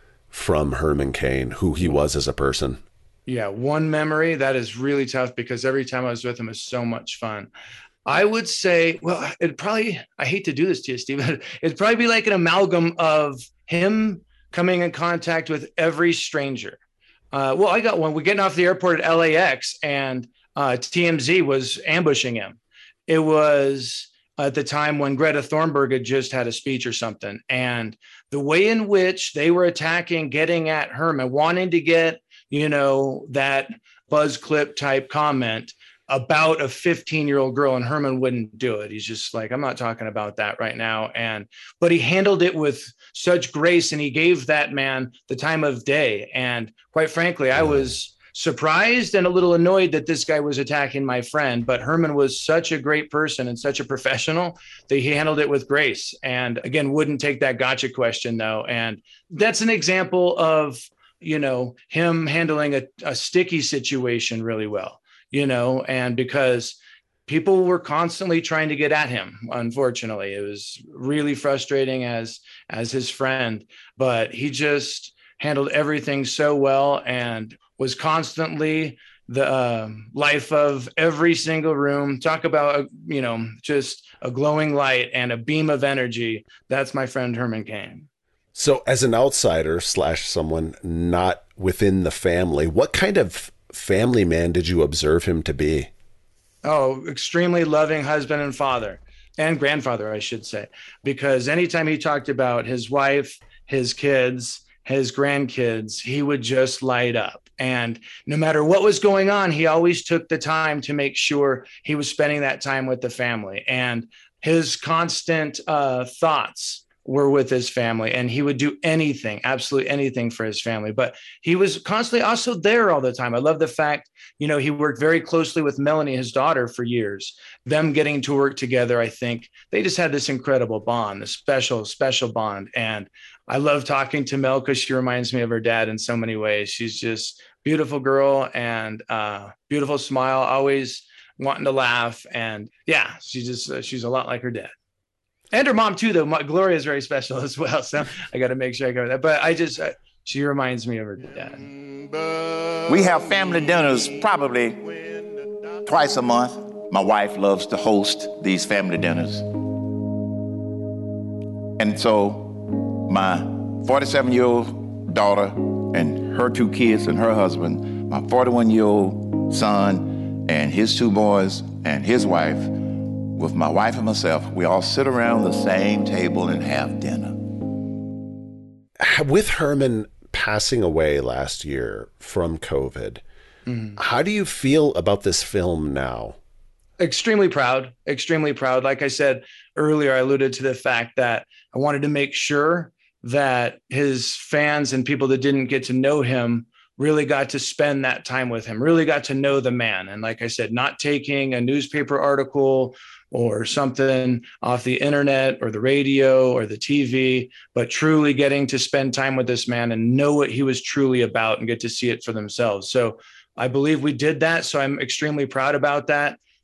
Speaker 13: from Herman Cain, who he was as a person?
Speaker 3: Yeah, one memory that is really tough because every time I was with him was so much fun. I would say, well, it'd probably, I hate to do this to you, Steve, but it'd probably be like an amalgam of him coming in contact with every stranger. Uh, well, I got one. We're getting off the airport at L A X and uh, T M Z was ambushing him. It was at the time when Greta Thunberg had just had a speech or something. And the way in which they were attacking, getting at Herman, wanting to get, you know, that buzz clip type comment about a fifteen year old girl, and Herman wouldn't do it. He's just like, I'm not talking about that right now. And, but he handled it with such grace, and he gave that man the time of day. And quite frankly, I was surprised and a little annoyed that this guy was attacking my friend, but Herman was such a great person and such a professional that he handled it with grace. And again, wouldn't take that gotcha question though. And that's an example of, you know, him handling a, a sticky situation really well, you know, and because people were constantly trying to get at him, unfortunately. It was really frustrating as, as his friend, but he just handled everything so well and was constantly the uh, life of every single room. Talk about, you know, just a glowing light and a beam of energy. That's my friend Herman Cain.
Speaker 13: So as an outsider slash someone not within the family, what kind of family man did you observe him to be?
Speaker 3: Oh, extremely loving husband and father and grandfather, I should say, because anytime he talked about his wife, his kids, his grandkids, he would just light up. And no matter what was going on, he always took the time to make sure he was spending that time with the family. And his constant uh, thoughts were with his family, and he would do anything, absolutely anything for his family. But he was constantly also there all the time. I love the fact, you know, he worked very closely with Melanie, his daughter, for years. Them getting to work together, I think they just had this incredible bond, this special, special bond. And I love talking to Mel because she reminds me of her dad in so many ways. She's just beautiful girl and uh, beautiful smile, always wanting to laugh. And yeah, she just, uh, she's a lot like her dad. And her mom too, though. My, Gloria is very special as well. So I got to make sure I cover that. But I just, uh, she reminds me of her dad.
Speaker 5: We have family dinners probably twice a month. My wife loves to host these family dinners. And so my forty-seven-year-old daughter and her two kids and her husband, my forty-one-year-old son and his two boys and his wife, with my wife and myself, we all sit around the same table and have dinner.
Speaker 13: With Herman passing away last year from COVID, mm-hmm. how do you feel about this film now?
Speaker 3: Extremely proud, extremely proud. Like I said earlier, I alluded to the fact that I wanted to make sure that his fans and people that didn't get to know him really got to spend that time with him, really got to know the man. And like I said, not taking a newspaper article or something off the internet or the radio or the T V, but truly getting to spend time with this man and know what he was truly about and get to see it for themselves. So I believe we did that. So I'm extremely proud about that.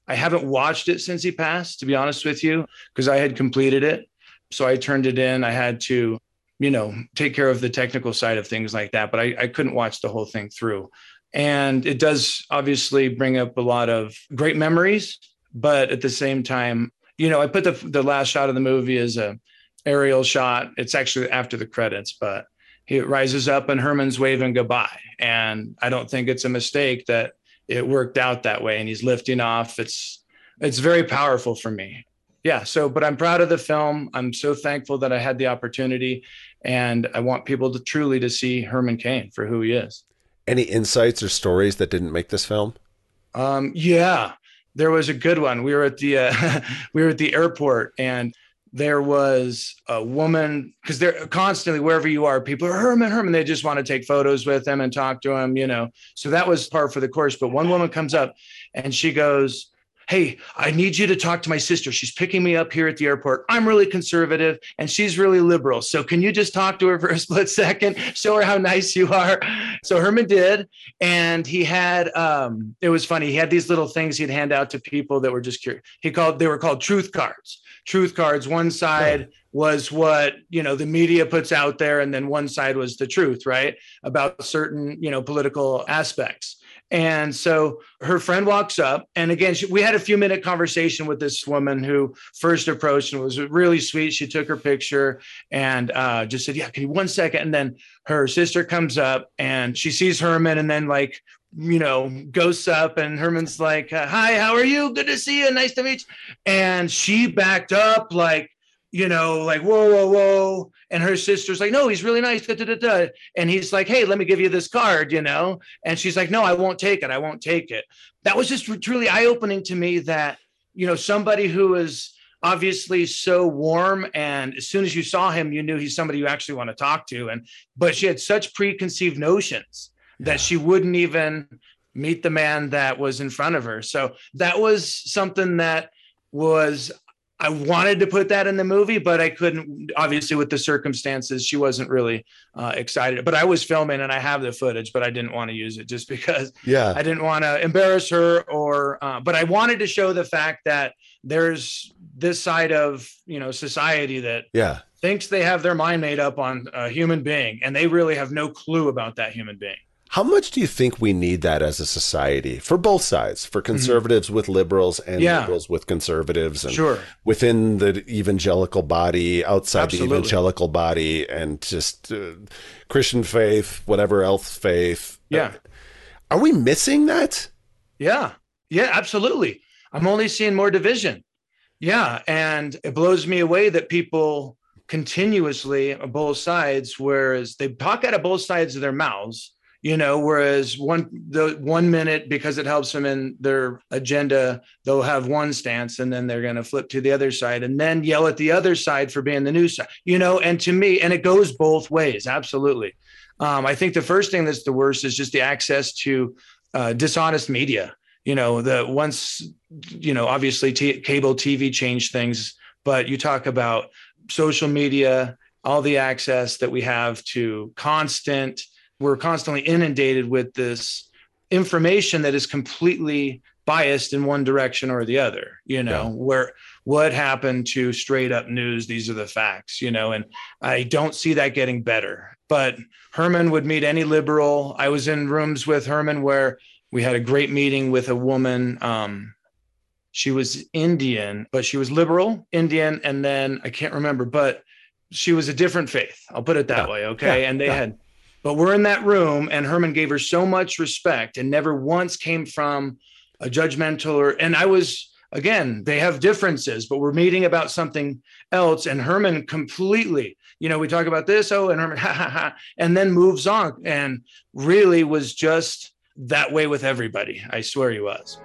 Speaker 3: I haven't watched it since he passed, to be honest with you, because I had completed it. So I turned it in. I had to, you know, take care of the technical side of things like that, but I, I couldn't watch the whole thing through. And it does obviously bring up a lot of great memories, but at the same time, you know, I put the the last shot of the movie as a aerial shot. It's actually after the credits, but he rises up and Herman's waving goodbye. And I don't think it's a mistake that it worked out that way. And he's lifting off. It's, it's very powerful for me. Yeah. So, but I'm proud of the film. I'm so thankful that I had the opportunity, and I want people to truly to see Herman Cain for who he is.
Speaker 13: Any insights or stories that didn't make this film?
Speaker 3: Um, yeah, there was a good one. We were at the, uh, we were at the airport, and there was a woman, because they're constantly, wherever you are, people are Herman, Herman. They just want to take photos with him and talk to him, you know. So that was par for the course. But one woman comes up and she goes, "Hey, I need you to talk to my sister. She's picking me up here at the airport. I'm really conservative and she's really liberal. So can you just talk to her for a split second? Show her how nice you are." So Herman did. And he had, um, it was funny. He had these little things he'd hand out to people that were just curious. He called, they were called truth cards. Truth cards. One side was what, you know, the media puts out there. And then one side was the truth, right? About certain, you know, political aspects. And so her friend walks up, and again, she, we had a few minute conversation with this woman who first approached and was really sweet. She took her picture and uh, just said, "Yeah, can you one second?" And then her sister comes up and she sees Herman, and then like, you know, ghosts up, and Herman's like, "Hi, how are you? Good to see you. Nice to meet you." And she backed up like, you know, like, whoa, whoa, whoa. And her sister's like, "No, he's really nice." Da, da, da, da. And he's like, "Hey, let me give you this card, you know?" And she's like, "No, I won't take it. I won't take it." That was just truly eye-opening to me that, you know, somebody who is obviously so warm, and as soon as you saw him, you knew he's somebody you actually want to talk to. And, but she had such preconceived notions that she wouldn't even meet the man that was in front of her. So that was something that was, I wanted to put that in the movie, but I couldn't, obviously with the circumstances. She wasn't really uh, excited, but I was filming and I have the footage, but I didn't want to use it just because
Speaker 13: yeah.
Speaker 3: I didn't want to embarrass her or, uh, but I wanted to show the fact that there's this side of, you know, society that
Speaker 13: yeah.
Speaker 3: thinks they have their mind made up on a human being, and they really have no clue about that human being.
Speaker 13: How much do you think we need that as a society for both sides, for conservatives mm-hmm. with liberals and
Speaker 3: yeah.
Speaker 13: liberals with conservatives, and
Speaker 3: sure.
Speaker 13: within the evangelical body, outside
Speaker 3: Absolutely.
Speaker 13: the evangelical body, and just uh, Christian faith, whatever else faith?
Speaker 3: Yeah.
Speaker 13: Are we missing that?
Speaker 3: Yeah. Yeah, absolutely. I'm only seeing more division. Yeah. And it blows me away that people continuously on both sides, whereas they talk out of both sides of their mouths, you know, whereas one the one minute, because it helps them in their agenda, they'll have one stance, and then they're going to flip to the other side and then yell at the other side for being the new side, you know. And to me, and it goes both ways. Absolutely. Um, I think the first thing that's the worst is just the access to uh, dishonest media. You know, the once, you know, obviously t- cable T V changed things, but you talk about social media, all the access that we have to constant, we're constantly inundated with this information that is completely biased in one direction or the other, you know, yeah. where what happened to straight up news, these are the facts, you know, and I don't see that getting better. But Herman would meet any liberal. I was in rooms with Herman where we had a great meeting with a woman. Um, she was Indian, but she was liberal, Indian, and then I can't remember, but she was a different faith. I'll put it that yeah. way. Okay. Yeah. And they yeah. had, but we're in that room, and Herman gave her so much respect and never once came from a judgmental or, and I was, again, they have differences, but we're meeting about something else. And Herman completely, you know, we talk about this, oh, and Herman, ha, ha, ha, and then moves on, and really was just that way with everybody. I swear he was.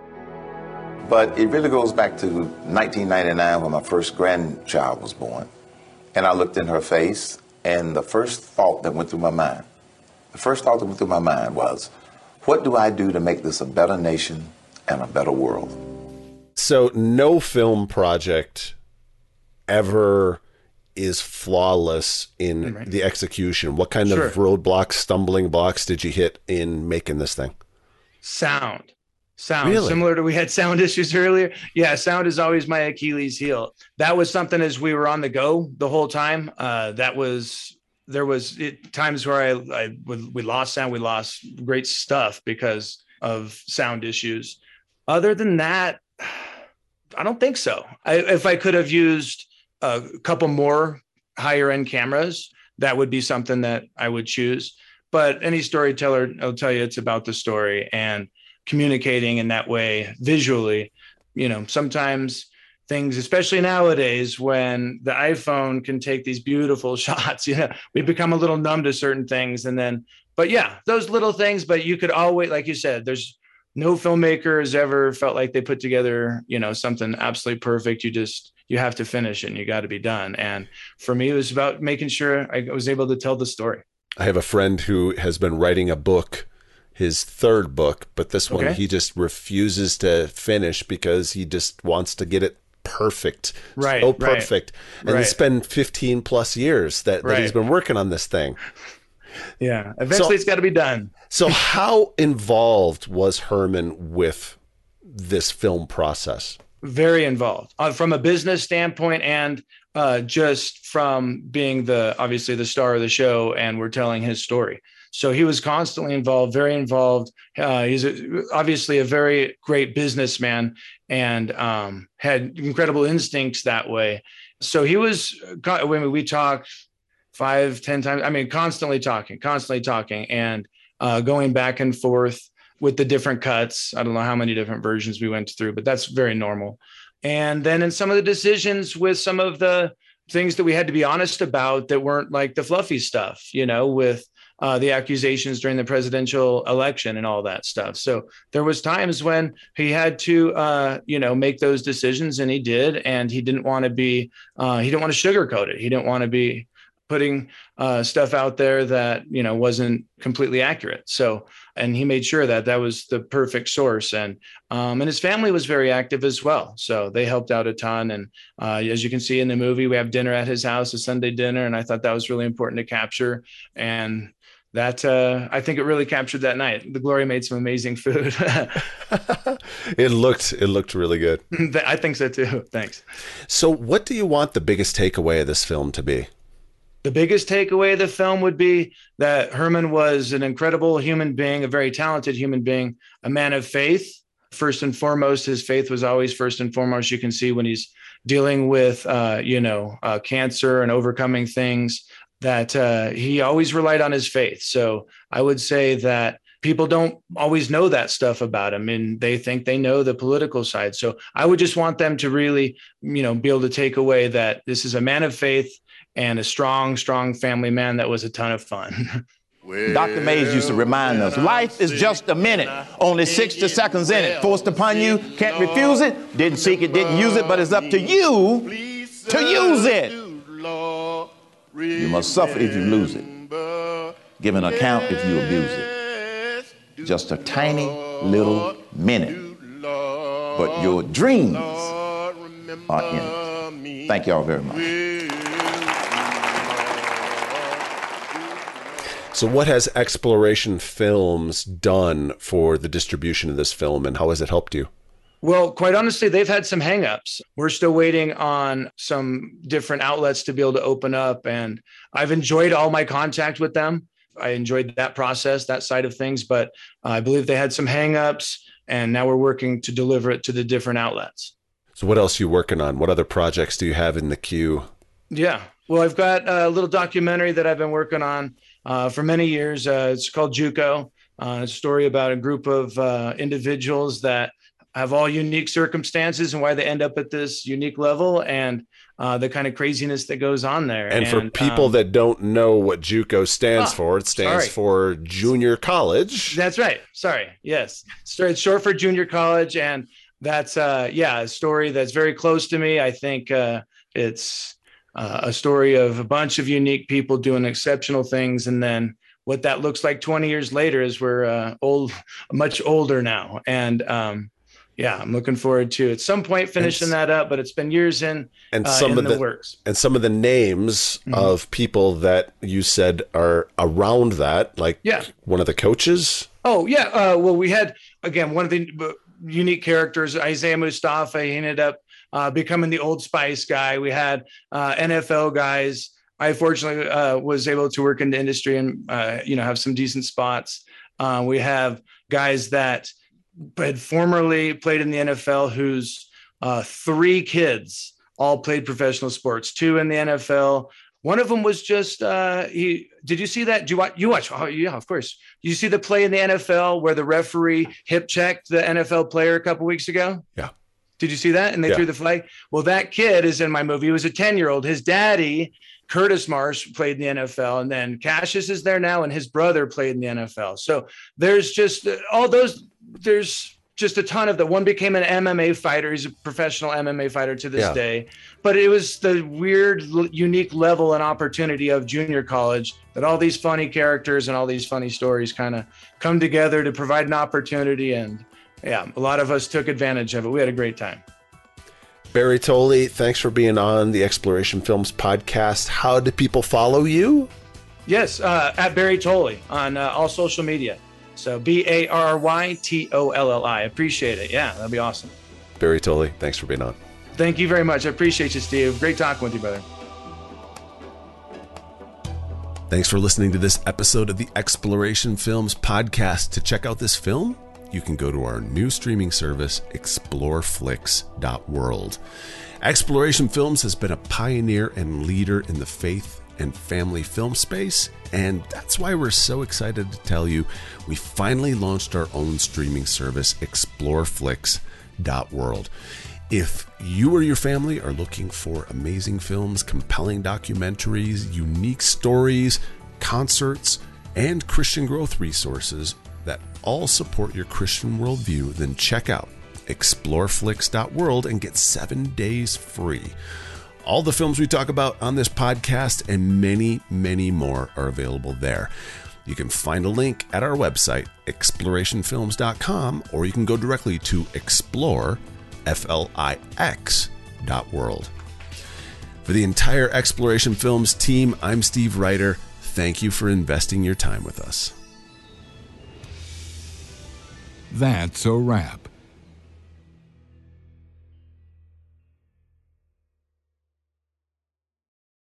Speaker 5: But it really goes back to nineteen ninety-nine when my first grandchild was born. And I looked in her face, and the first thought that went through my mind, the first thought that went through my mind was, what do I do to make this a better nation and a better world?
Speaker 13: So no film project ever is flawless in right. the execution. What kind sure. of roadblocks, stumbling blocks did you hit in making this thing?
Speaker 3: Sound. Sound.
Speaker 8: Really?
Speaker 3: Similar to we had sound issues earlier. Yeah, sound is always my Achilles heel. That was something as we were on the go the whole time. Uh, that was there was it, times where I, I we lost sound, we lost great stuff because of sound issues. Other than that, I don't think so. I, if I could have used a couple more higher end cameras, that would be something that I would choose. But any storyteller will tell you it's about the story and communicating in that way visually. You know, sometimes things, especially nowadays when the iPhone can take these beautiful shots, you know, we become a little numb to certain things. And then, but yeah, those little things, but you could always, like you said, there's no filmmaker has ever felt like they put together, you know, something absolutely perfect. You just, you have to finish it and you got to be done. And for me, it was about making sure I was able to tell the story.
Speaker 13: I have a friend who has been writing a book, his third book, but this one
Speaker 3: Okay.
Speaker 13: he just refuses to finish because he just wants to get it perfect.
Speaker 3: Right,
Speaker 13: So
Speaker 3: right,
Speaker 13: perfect. And
Speaker 3: right.
Speaker 13: it's been fifteen plus years that, that
Speaker 3: Right.
Speaker 13: he's been working on this thing.
Speaker 3: Yeah. Eventually
Speaker 13: So-
Speaker 3: it's got to be done.
Speaker 13: So how involved was Herman with this film process?
Speaker 3: Very involved uh, from a business standpoint and uh, just from being the obviously the star of the show, and we're telling his story. So he was constantly involved, very involved. Uh, he's a, obviously a very great businessman and um, had incredible instincts that way. So he was, I mean, we talked five, ten times. I mean, constantly talking, constantly talking and uh, going back and forth with the different cuts. I don't know how many different versions we went through, but that's very normal. And then in some of the decisions with some of the things that we had to be honest about that weren't like the fluffy stuff, you know, with uh, the accusations during the presidential election and all that stuff. So there was times when he had to, uh, you know, make those decisions, and he did. And he didn't want to be, uh, he didn't want to sugarcoat it. He didn't want to be putting uh, stuff out there that, you know, wasn't completely accurate. So, and he made sure that that was the perfect source. And, um, and his family was very active as well. So they helped out a ton. And uh, as you can see in the movie, we have dinner at his house, a Sunday dinner. And I thought that was really important to capture. And that, uh, I think it really captured that night. The Glory made some amazing food.
Speaker 13: It looked, it looked really good.
Speaker 3: I think so too. Thanks.
Speaker 13: So what do you want the biggest takeaway of this film to be?
Speaker 3: The biggest takeaway of the film would be that Herman was an incredible human being, a very talented human being, a man of faith. First and foremost, his faith was always first and foremost. You can see when he's dealing with, uh, you know, uh, cancer and overcoming things, that uh, he always relied on his faith. So I would say that people don't always know that stuff about him, and they think they know the political side. So I would just want them to really, you know, be able to take away that this is a man of faith and a strong, strong family man that was a ton of fun.
Speaker 5: Doctor Mays used to remind us, life is just a minute, only sixty seconds in it. Forced upon you, can't refuse it, didn't seek it, didn't use it, but it's up to you to use it. You must suffer if you lose it, give an account if you abuse it. Just a tiny little minute, but your dreams are in it. Thank y'all very much.
Speaker 13: So what has Exploration Films done for the distribution of this film, and how has it helped you?
Speaker 3: Well, quite honestly, they've had some hangups. We're still waiting on some different outlets to be able to open up, and I've enjoyed all my contact with them. I enjoyed that process, that side of things, but I believe they had some hangups, and now we're working to deliver it to the different outlets.
Speaker 13: So what else are you working on? What other projects do you have in the queue?
Speaker 3: Yeah. Well, I've got a little documentary that I've been working on uh, for many years. Uh, it's called JUCO. Uh, it's a story about a group of uh, individuals that have all unique circumstances and why they end up at this unique level, and uh, the kind of craziness that goes on there.
Speaker 13: And, and for people um, that don't know what JUCO stands oh, for, it stands sorry. for junior college.
Speaker 3: That's right. Sorry. Yes. So it's short for junior college. And that's, uh, yeah, a story that's very close to me. I think uh, it's uh, a story of a bunch of unique people doing exceptional things. And then what that looks like twenty years later is we're uh, old, much older now. And, um, yeah, I'm looking forward to at some point finishing and, that up, but it's been years in,
Speaker 13: and
Speaker 3: uh,
Speaker 13: some
Speaker 3: in
Speaker 13: of
Speaker 3: the,
Speaker 13: the
Speaker 3: works.
Speaker 13: And some of the names mm-hmm. of people that you said are around that, like
Speaker 3: yeah.
Speaker 13: one of the coaches.
Speaker 3: Oh, yeah. Uh, well, we had, again, one of the unique characters. Isaiah Mustafa, he ended up uh, becoming the Old Spice guy. We had uh, N F L guys. I fortunately uh, was able to work in the industry and, uh, you know, have some decent spots. Uh, we have guys that had formerly played in the N F L whose uh, three kids all played professional sports, two in the N F L. One of them was just, uh, he, did you see that? Did you watch, you watch? Oh yeah, of course. Did you see the play in the N F L where the referee hip checked the N F L player a couple weeks ago?
Speaker 13: Yeah.
Speaker 3: Did you see that? And they
Speaker 13: Yeah.
Speaker 3: threw the flag. Well, that kid is in my movie. He was a ten year old. His daddy, Curtis Marsh, played in the N F L, and then Cassius is there now, and his brother played in the N F L. So there's just uh, all those, there's just a ton of that. One became an M M A fighter. He's a professional M M A fighter to this
Speaker 13: Yeah.
Speaker 3: day. But it was the weird, l- unique level and opportunity of junior college that all these funny characters and all these funny stories kind of come together to provide an opportunity. And yeah, a lot of us took advantage of it. We had a great time.
Speaker 13: Barry Tolley, thanks for being on the Exploration Films podcast. How do people follow you?
Speaker 3: Yes, uh, at Barry Tolley on uh, all social media. So B A R R Y T O L L I. Appreciate it. Yeah, that'd be awesome.
Speaker 13: Barry Tolley, thanks for being on.
Speaker 3: Thank you very much. I appreciate you, Steve. Great talking with you, brother.
Speaker 8: Thanks for listening to this episode of the Exploration Films podcast. To check out this film, you can go to our new streaming service, explore flix dot world. Exploration Films has been a pioneer and leader in the faith and family film space, and that's why we're so excited to tell you we finally launched our own streaming service, explore flix dot world. If you or your family are looking for amazing films, compelling documentaries, unique stories, concerts, and Christian growth resources that all support your Christian worldview, then check out explore flix dot world and get seven days free. All the films we talk about on this podcast and many, many more are available there. You can find a link at our website, exploration films dot com, or you can go directly to explore, F L I X, dot world. For the entire Exploration Films team, I'm Steve Ryder. Thank you for investing your time with us.
Speaker 7: That's a wrap.